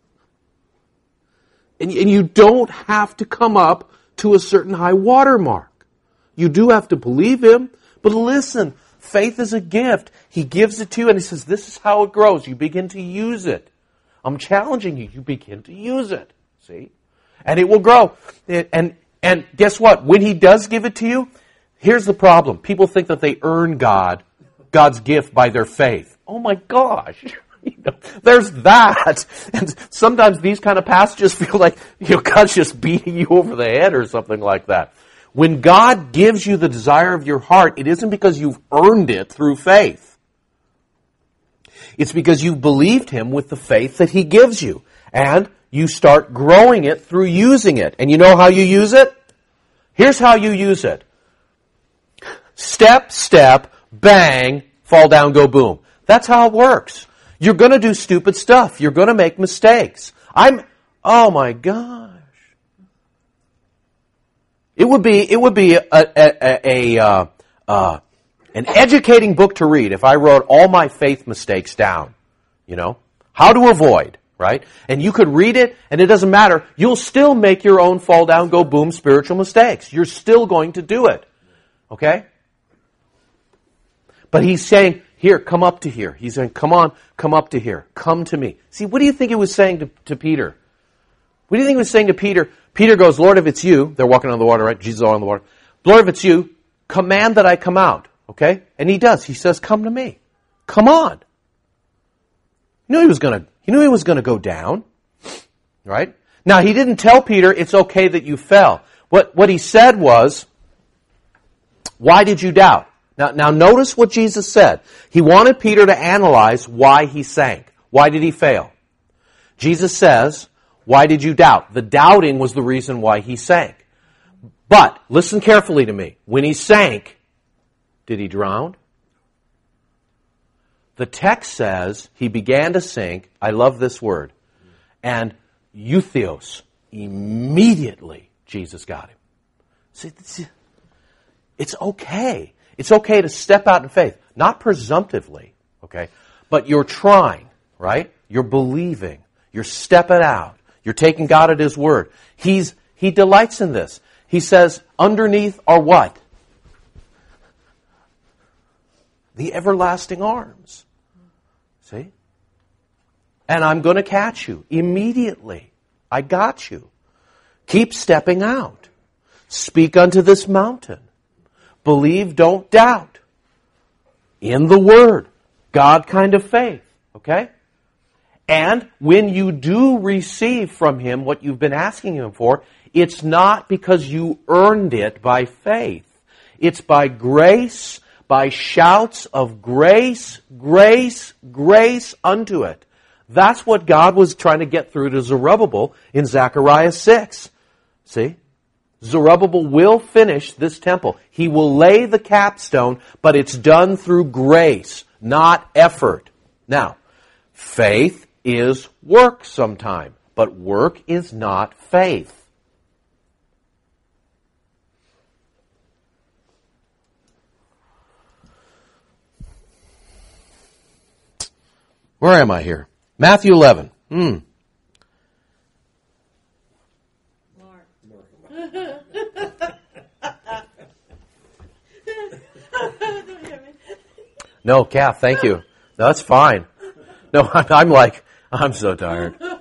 And, and you don't have to come up to a certain high water mark. You do have to believe Him. But listen, faith is a gift. He gives it to you and He says, this is how it grows. You begin to use it. I'm challenging you. You begin to use it. See? And it will grow. And, and guess what? When He does give it to you, here's the problem. People think that they earn God, God's gift by their faith. Oh my gosh. You know, there's that. And sometimes these kind of passages feel like, you know, God's just beating you over the head or something like that. When God gives you the desire of your heart, it isn't because you've earned it through faith. It's because you've believed Him with the faith that He gives you. And you start growing it through using it. And you know how you use it? Here's how you use it. Step, step, bang, fall down, go boom. That's how it works. You're going to do stupid stuff. You're going to make mistakes. I'm, oh my gosh. It would be, it would be a, a, a, a uh, uh, an educating book to read if I wrote all my faith mistakes down. You know? How to avoid, right? And you could read it, and it doesn't matter. You'll still make your own fall down, go boom spiritual mistakes. You're still going to do it. Okay? But He's saying, here, come up to here. He's saying, come on, come up to here. Come to me. See, what do you think He was saying to, to Peter? What do you think He was saying to Peter? Peter goes, Lord, if it's you, they're walking on the water, right? Jesus is on the water. Lord, if it's you, command that I come out. Okay? And He does. He says, come to me. Come on. He knew he was gonna, he knew he was gonna go down. Right? Now, He didn't tell Peter, it's okay that you fell. What, what He said was, why did you doubt? Now, now notice what Jesus said. He wanted Peter to analyze why he sank. Why did he fail? Jesus says, why did you doubt? The doubting was the reason why he sank. But, listen carefully to me. When he sank, did he drown? The text says he began to sink. I love this word. And eutheos, immediately Jesus got him. See, it's okay. It's okay to step out in faith. Not presumptively, okay? But you're trying, right? You're believing. You're stepping out. You're taking God at His word. He's, He delights in this. He says, underneath are what? The everlasting arms. See? And I'm going to catch you immediately. I got you. Keep stepping out. Speak unto this mountain. Believe, don't doubt. In the Word. God kind of faith. Okay? And when you do receive from Him what you've been asking Him for, it's not because you earned it by faith. It's by grace, by shouts of grace, grace, grace unto it. That's what God was trying to get through to Zerubbabel in Zechariah six. See? Zerubbabel will finish this temple. He will lay the capstone, but it's done through grace, not effort. Now, faith is work sometime, but work is not faith. Where am I here? Matthew eleven. Hmm. No, Kath, thank you. No, that's fine. No, I'm like, I'm so tired. All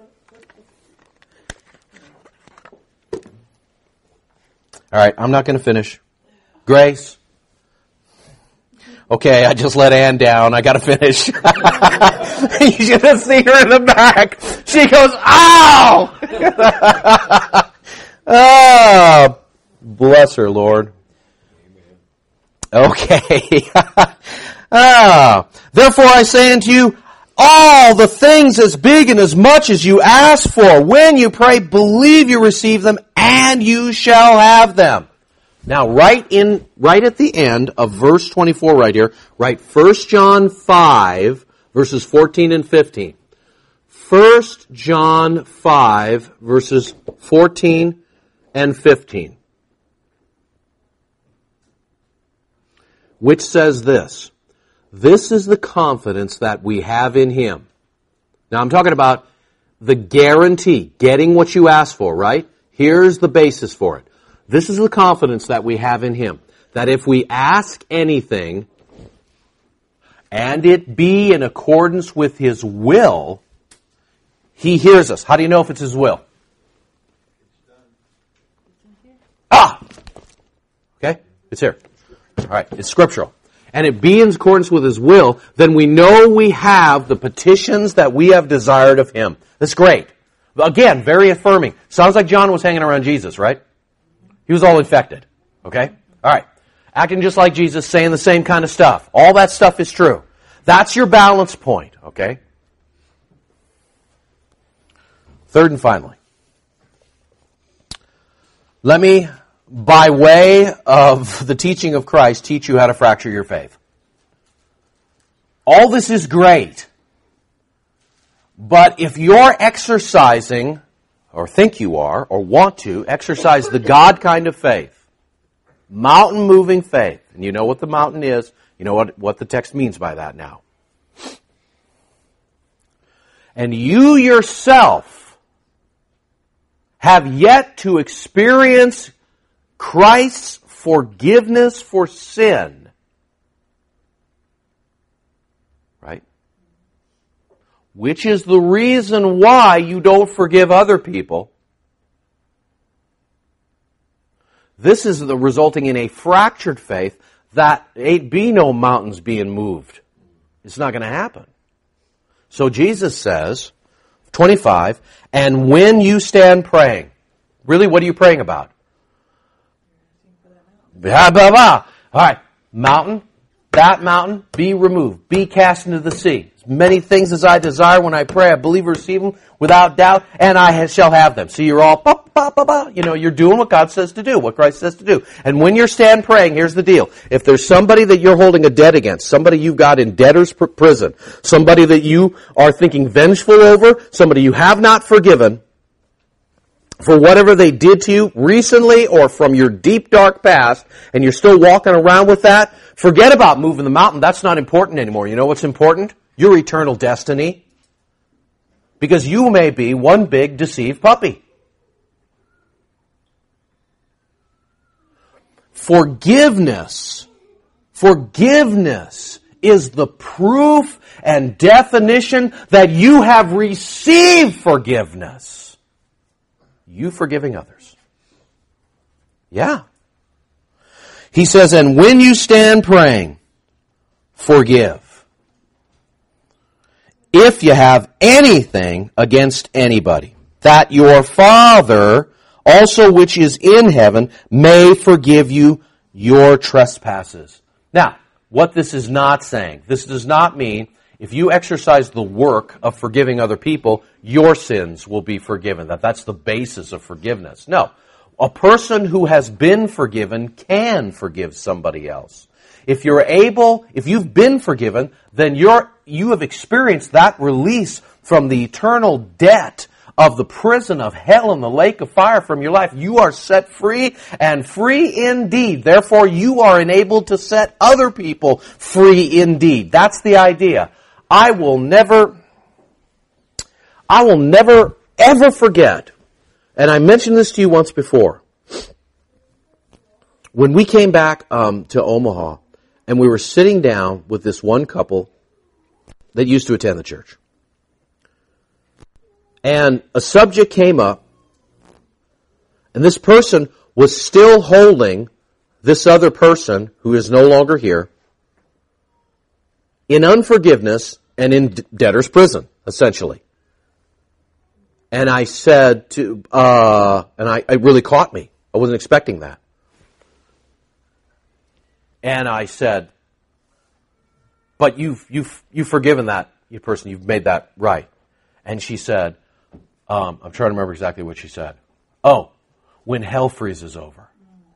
right, I'm not going to finish. Grace. Okay, I just let Ann down. I got to finish. You should have seen her in the back. She goes, ow! Oh, bless her, Lord. Okay. Ah, therefore I say unto you, all the things as big and as much as you ask for, when you pray, believe you receive them, and you shall have them. Now, right in, right at the end of verse twenty-four right here, write First John five, verses fourteen and fifteen. First John five, verses fourteen and fifteen. which says this, this is the confidence that we have in Him. Now I'm talking about the guarantee, getting what you ask for, right? Here's the basis for it. This is the confidence that we have in Him, that if we ask anything, and it be in accordance with His will, He hears us. How do you know if it's His will? Ah! Okay? It's here. All right. It's scriptural. And it be in accordance with His will, then we know we have the petitions that we have desired of Him. That's great. Again, very affirming. Sounds like John was hanging around Jesus, right? He was all infected. Okay? All right. Acting just like Jesus, saying the same kind of stuff. All that stuff is true. That's your balance point. Okay? Third and finally, let me, by way of the teaching of Christ, teach you how to fracture your faith. All this is great. But if you're exercising, or think you are, or want to, exercise the God kind of faith, mountain-moving faith, and you know what the mountain is, you know what, what the text means by that now. And you yourself have yet to experience Christ's forgiveness for sin. Right? Which is the reason why you don't forgive other people. This is the resulting in a fractured faith that ain't be no mountains being moved. It's not going to happen. So Jesus says, twenty-five, and when you stand praying, really, what are you praying about? Blah, blah, blah. All right, mountain, that mountain, be removed, be cast into the sea. As many things as I desire when I pray, I believe I receive them without doubt, and I shall have them. So you're all, bah, bah, bah, bah. You know, you're doing what God says to do, what Christ says to do. And when you stand praying, here's the deal. If there's somebody that you're holding a debt against, somebody you've got in debtor's pr- prison, somebody that you are thinking vengeful over, somebody you have not forgiven, for whatever they did to you recently or from your deep dark past, and you're still walking around with that, forget about moving the mountain. That's not important anymore. You know what's important? Your eternal destiny. Because you may be one big deceived puppy. Forgiveness, forgiveness is the proof and definition that you have received forgiveness. You forgiving others. Yeah. He says, and when you stand praying, forgive. If you have anything against anybody, that your Father also which is in heaven may forgive you your trespasses. Now, what this is not saying, this does not mean if you exercise the work of forgiving other people, your sins will be forgiven. That that's the basis of forgiveness. No. A person who has been forgiven can forgive somebody else. If you're able, if you've been forgiven, then you're, you have experienced that release from the eternal debt of the prison of hell and the lake of fire from your life. You are set free, and free indeed. Therefore, you are enabled to set other people free indeed. That's the idea. I will never, I will never, ever forget, and I mentioned this to you once before, when we came back um, to Omaha, and we were sitting down with this one couple that used to attend the church. And a subject came up, and this person was still holding this other person, who is no longer here, in unforgiveness and in debtor's prison, essentially. And I said to, uh, and I, it really caught me. I wasn't expecting that. And I said, but you've, you've, you've forgiven that you person, you've made that right. And she said, um, I'm trying to remember exactly what she said. Oh, when hell freezes over.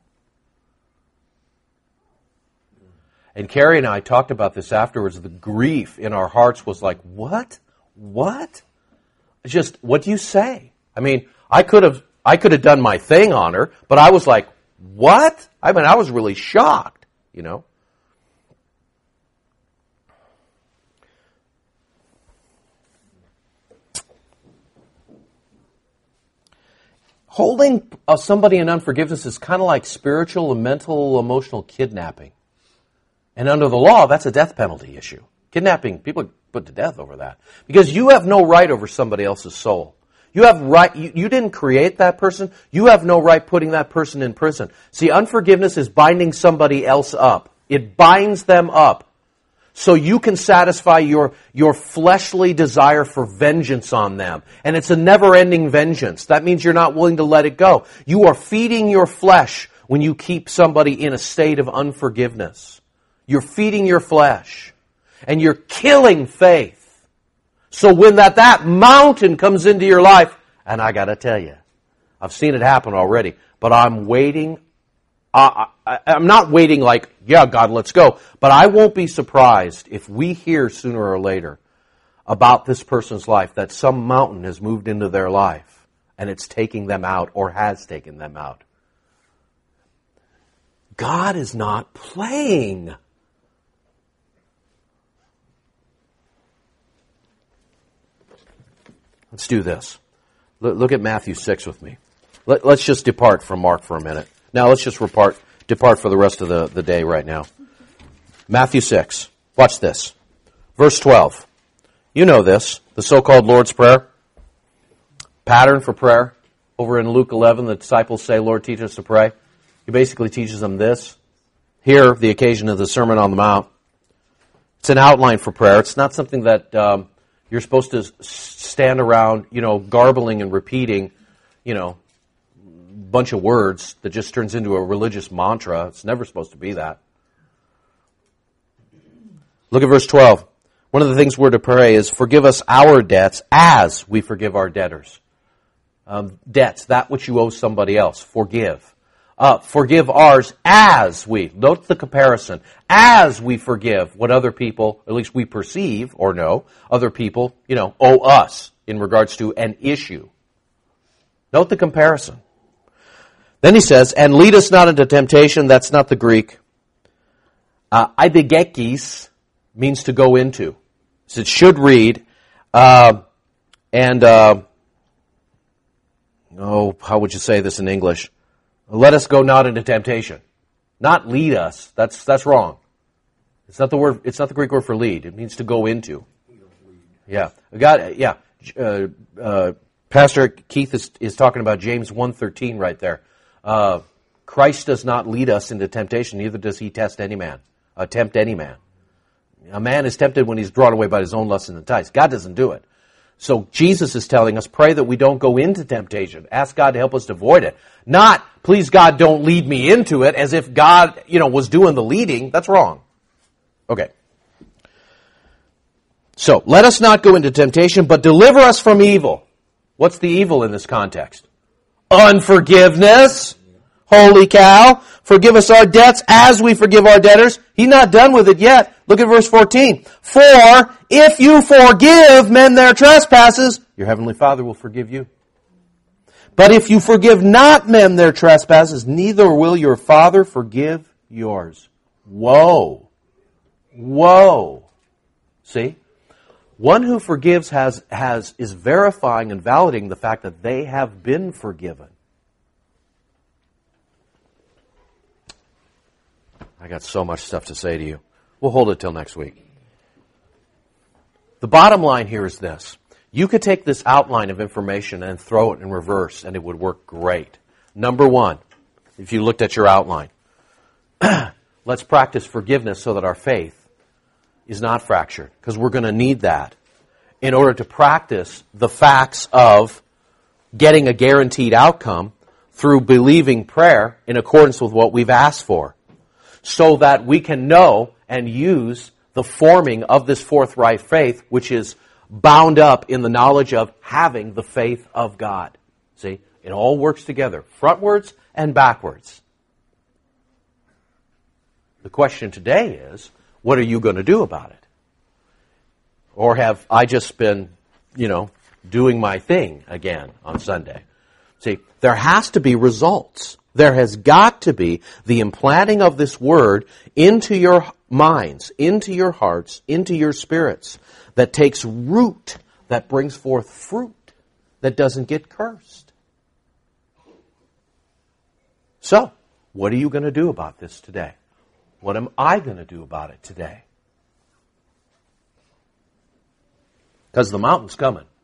And Carrie and I talked about this afterwards. The grief in our hearts was like, what? What? Just, what do you say? I mean, I could have, I could have done my thing on her, but I was like, what? I mean, I was really shocked, you know. Holding uh, somebody in unforgiveness is kind of like spiritual and mental, emotional kidnapping. And under the law, that's a death penalty issue. Kidnapping, people are put to death over that. Because you have no right over somebody else's soul. You have right, you, you didn't create that person. You have no right putting that person in prison. See, unforgiveness is binding somebody else up. It binds them up. So you can satisfy your, your fleshly desire for vengeance on them. And it's a never-ending vengeance. That means you're not willing to let it go. You are feeding your flesh when you keep somebody in a state of unforgiveness. You're feeding your flesh. And you're killing faith. So when that, that mountain comes into your life, and I gotta tell you, I've seen it happen already, but I'm waiting. Uh, I, I'm not waiting like, yeah, God, let's go. But I won't be surprised if we hear sooner or later about this person's life that some mountain has moved into their life and it's taking them out or has taken them out. God is not playing. Let's do this. Look at Matthew six with me. Let's just depart from Mark for a minute. Now let's just depart, depart for the rest of the, the day right now. Matthew six. Watch this. Verse twelve. You know this, the so-called Lord's Prayer. Pattern for prayer. Over in Luke eleven, the disciples say, Lord, teach us to pray. He basically teaches them this. Here, the occasion of the Sermon on the Mount. It's an outline for prayer. It's not something that um, you're supposed to stand around, you know, garbling and repeating, you know, bunch of words that just turns into a religious mantra. It's never supposed to be that. Look at verse twelve. One of the things we're to pray is, forgive us our debts as we forgive our debtors. Um, debts, that which you owe somebody else. Forgive. Uh, forgive ours as we. Note the comparison. As we forgive what other people, at least we perceive or know, other people, you know, owe us in regards to an issue. Note the comparison. Then he says, and lead us not into temptation. That's not the Greek. Uh, Eidegekis means to go into. So it should read, uh, and, uh, oh, how would you say this in English? Let us go not into temptation. Not lead us. That's that's wrong. It's not the word. It's not the Greek word for lead. It means to go into. Yeah, God. Yeah, uh, uh, Pastor Keith is is talking about James one thirteen right there. Uh, Christ does not lead us into temptation, neither does he test any man, uh, tempt any man. A man is tempted when he's drawn away by his own lust and enticed. God doesn't do it. So Jesus is telling us, pray that we don't go into temptation. Ask God to help us to avoid it. Not, please God, don't lead me into it, as if God, you know, was doing the leading. That's wrong. Okay. So, let us not go into temptation, but deliver us from evil. What's the evil in this context? Unforgiveness. Holy cow. Forgive us our debts as we forgive our debtors. He's not done with it yet. Look at verse fourteen. For if you forgive men their trespasses, your heavenly Father will forgive you. But if you forgive not men their trespasses, neither will your Father forgive yours. Whoa. Whoa. See? One who forgives has, has is verifying and validating the fact that they have been forgiven. I got so much stuff to say to you. We'll hold it till next week. The bottom line here is this. You could take this outline of information and throw it in reverse, and it would work great. Number one, if you looked at your outline, let's practice forgiveness so that our faith is not fractured, because we're going to need that in order to practice the facts of getting a guaranteed outcome through believing prayer in accordance with what we've asked for, so that we can know and use the forming of this forthright faith, which is bound up in the knowledge of having the faith of God. See, it all works together, frontwards and backwards. The question today is, what are you going to do about it? Or have I just been, you know, doing my thing again on Sunday? See, there has to be results. There has got to be the implanting of this word into your minds, into your hearts, into your spirits, that takes root, that brings forth fruit, that doesn't get cursed. So, what are you going to do about this today? What am I going to do about it today? Because the mountain's coming.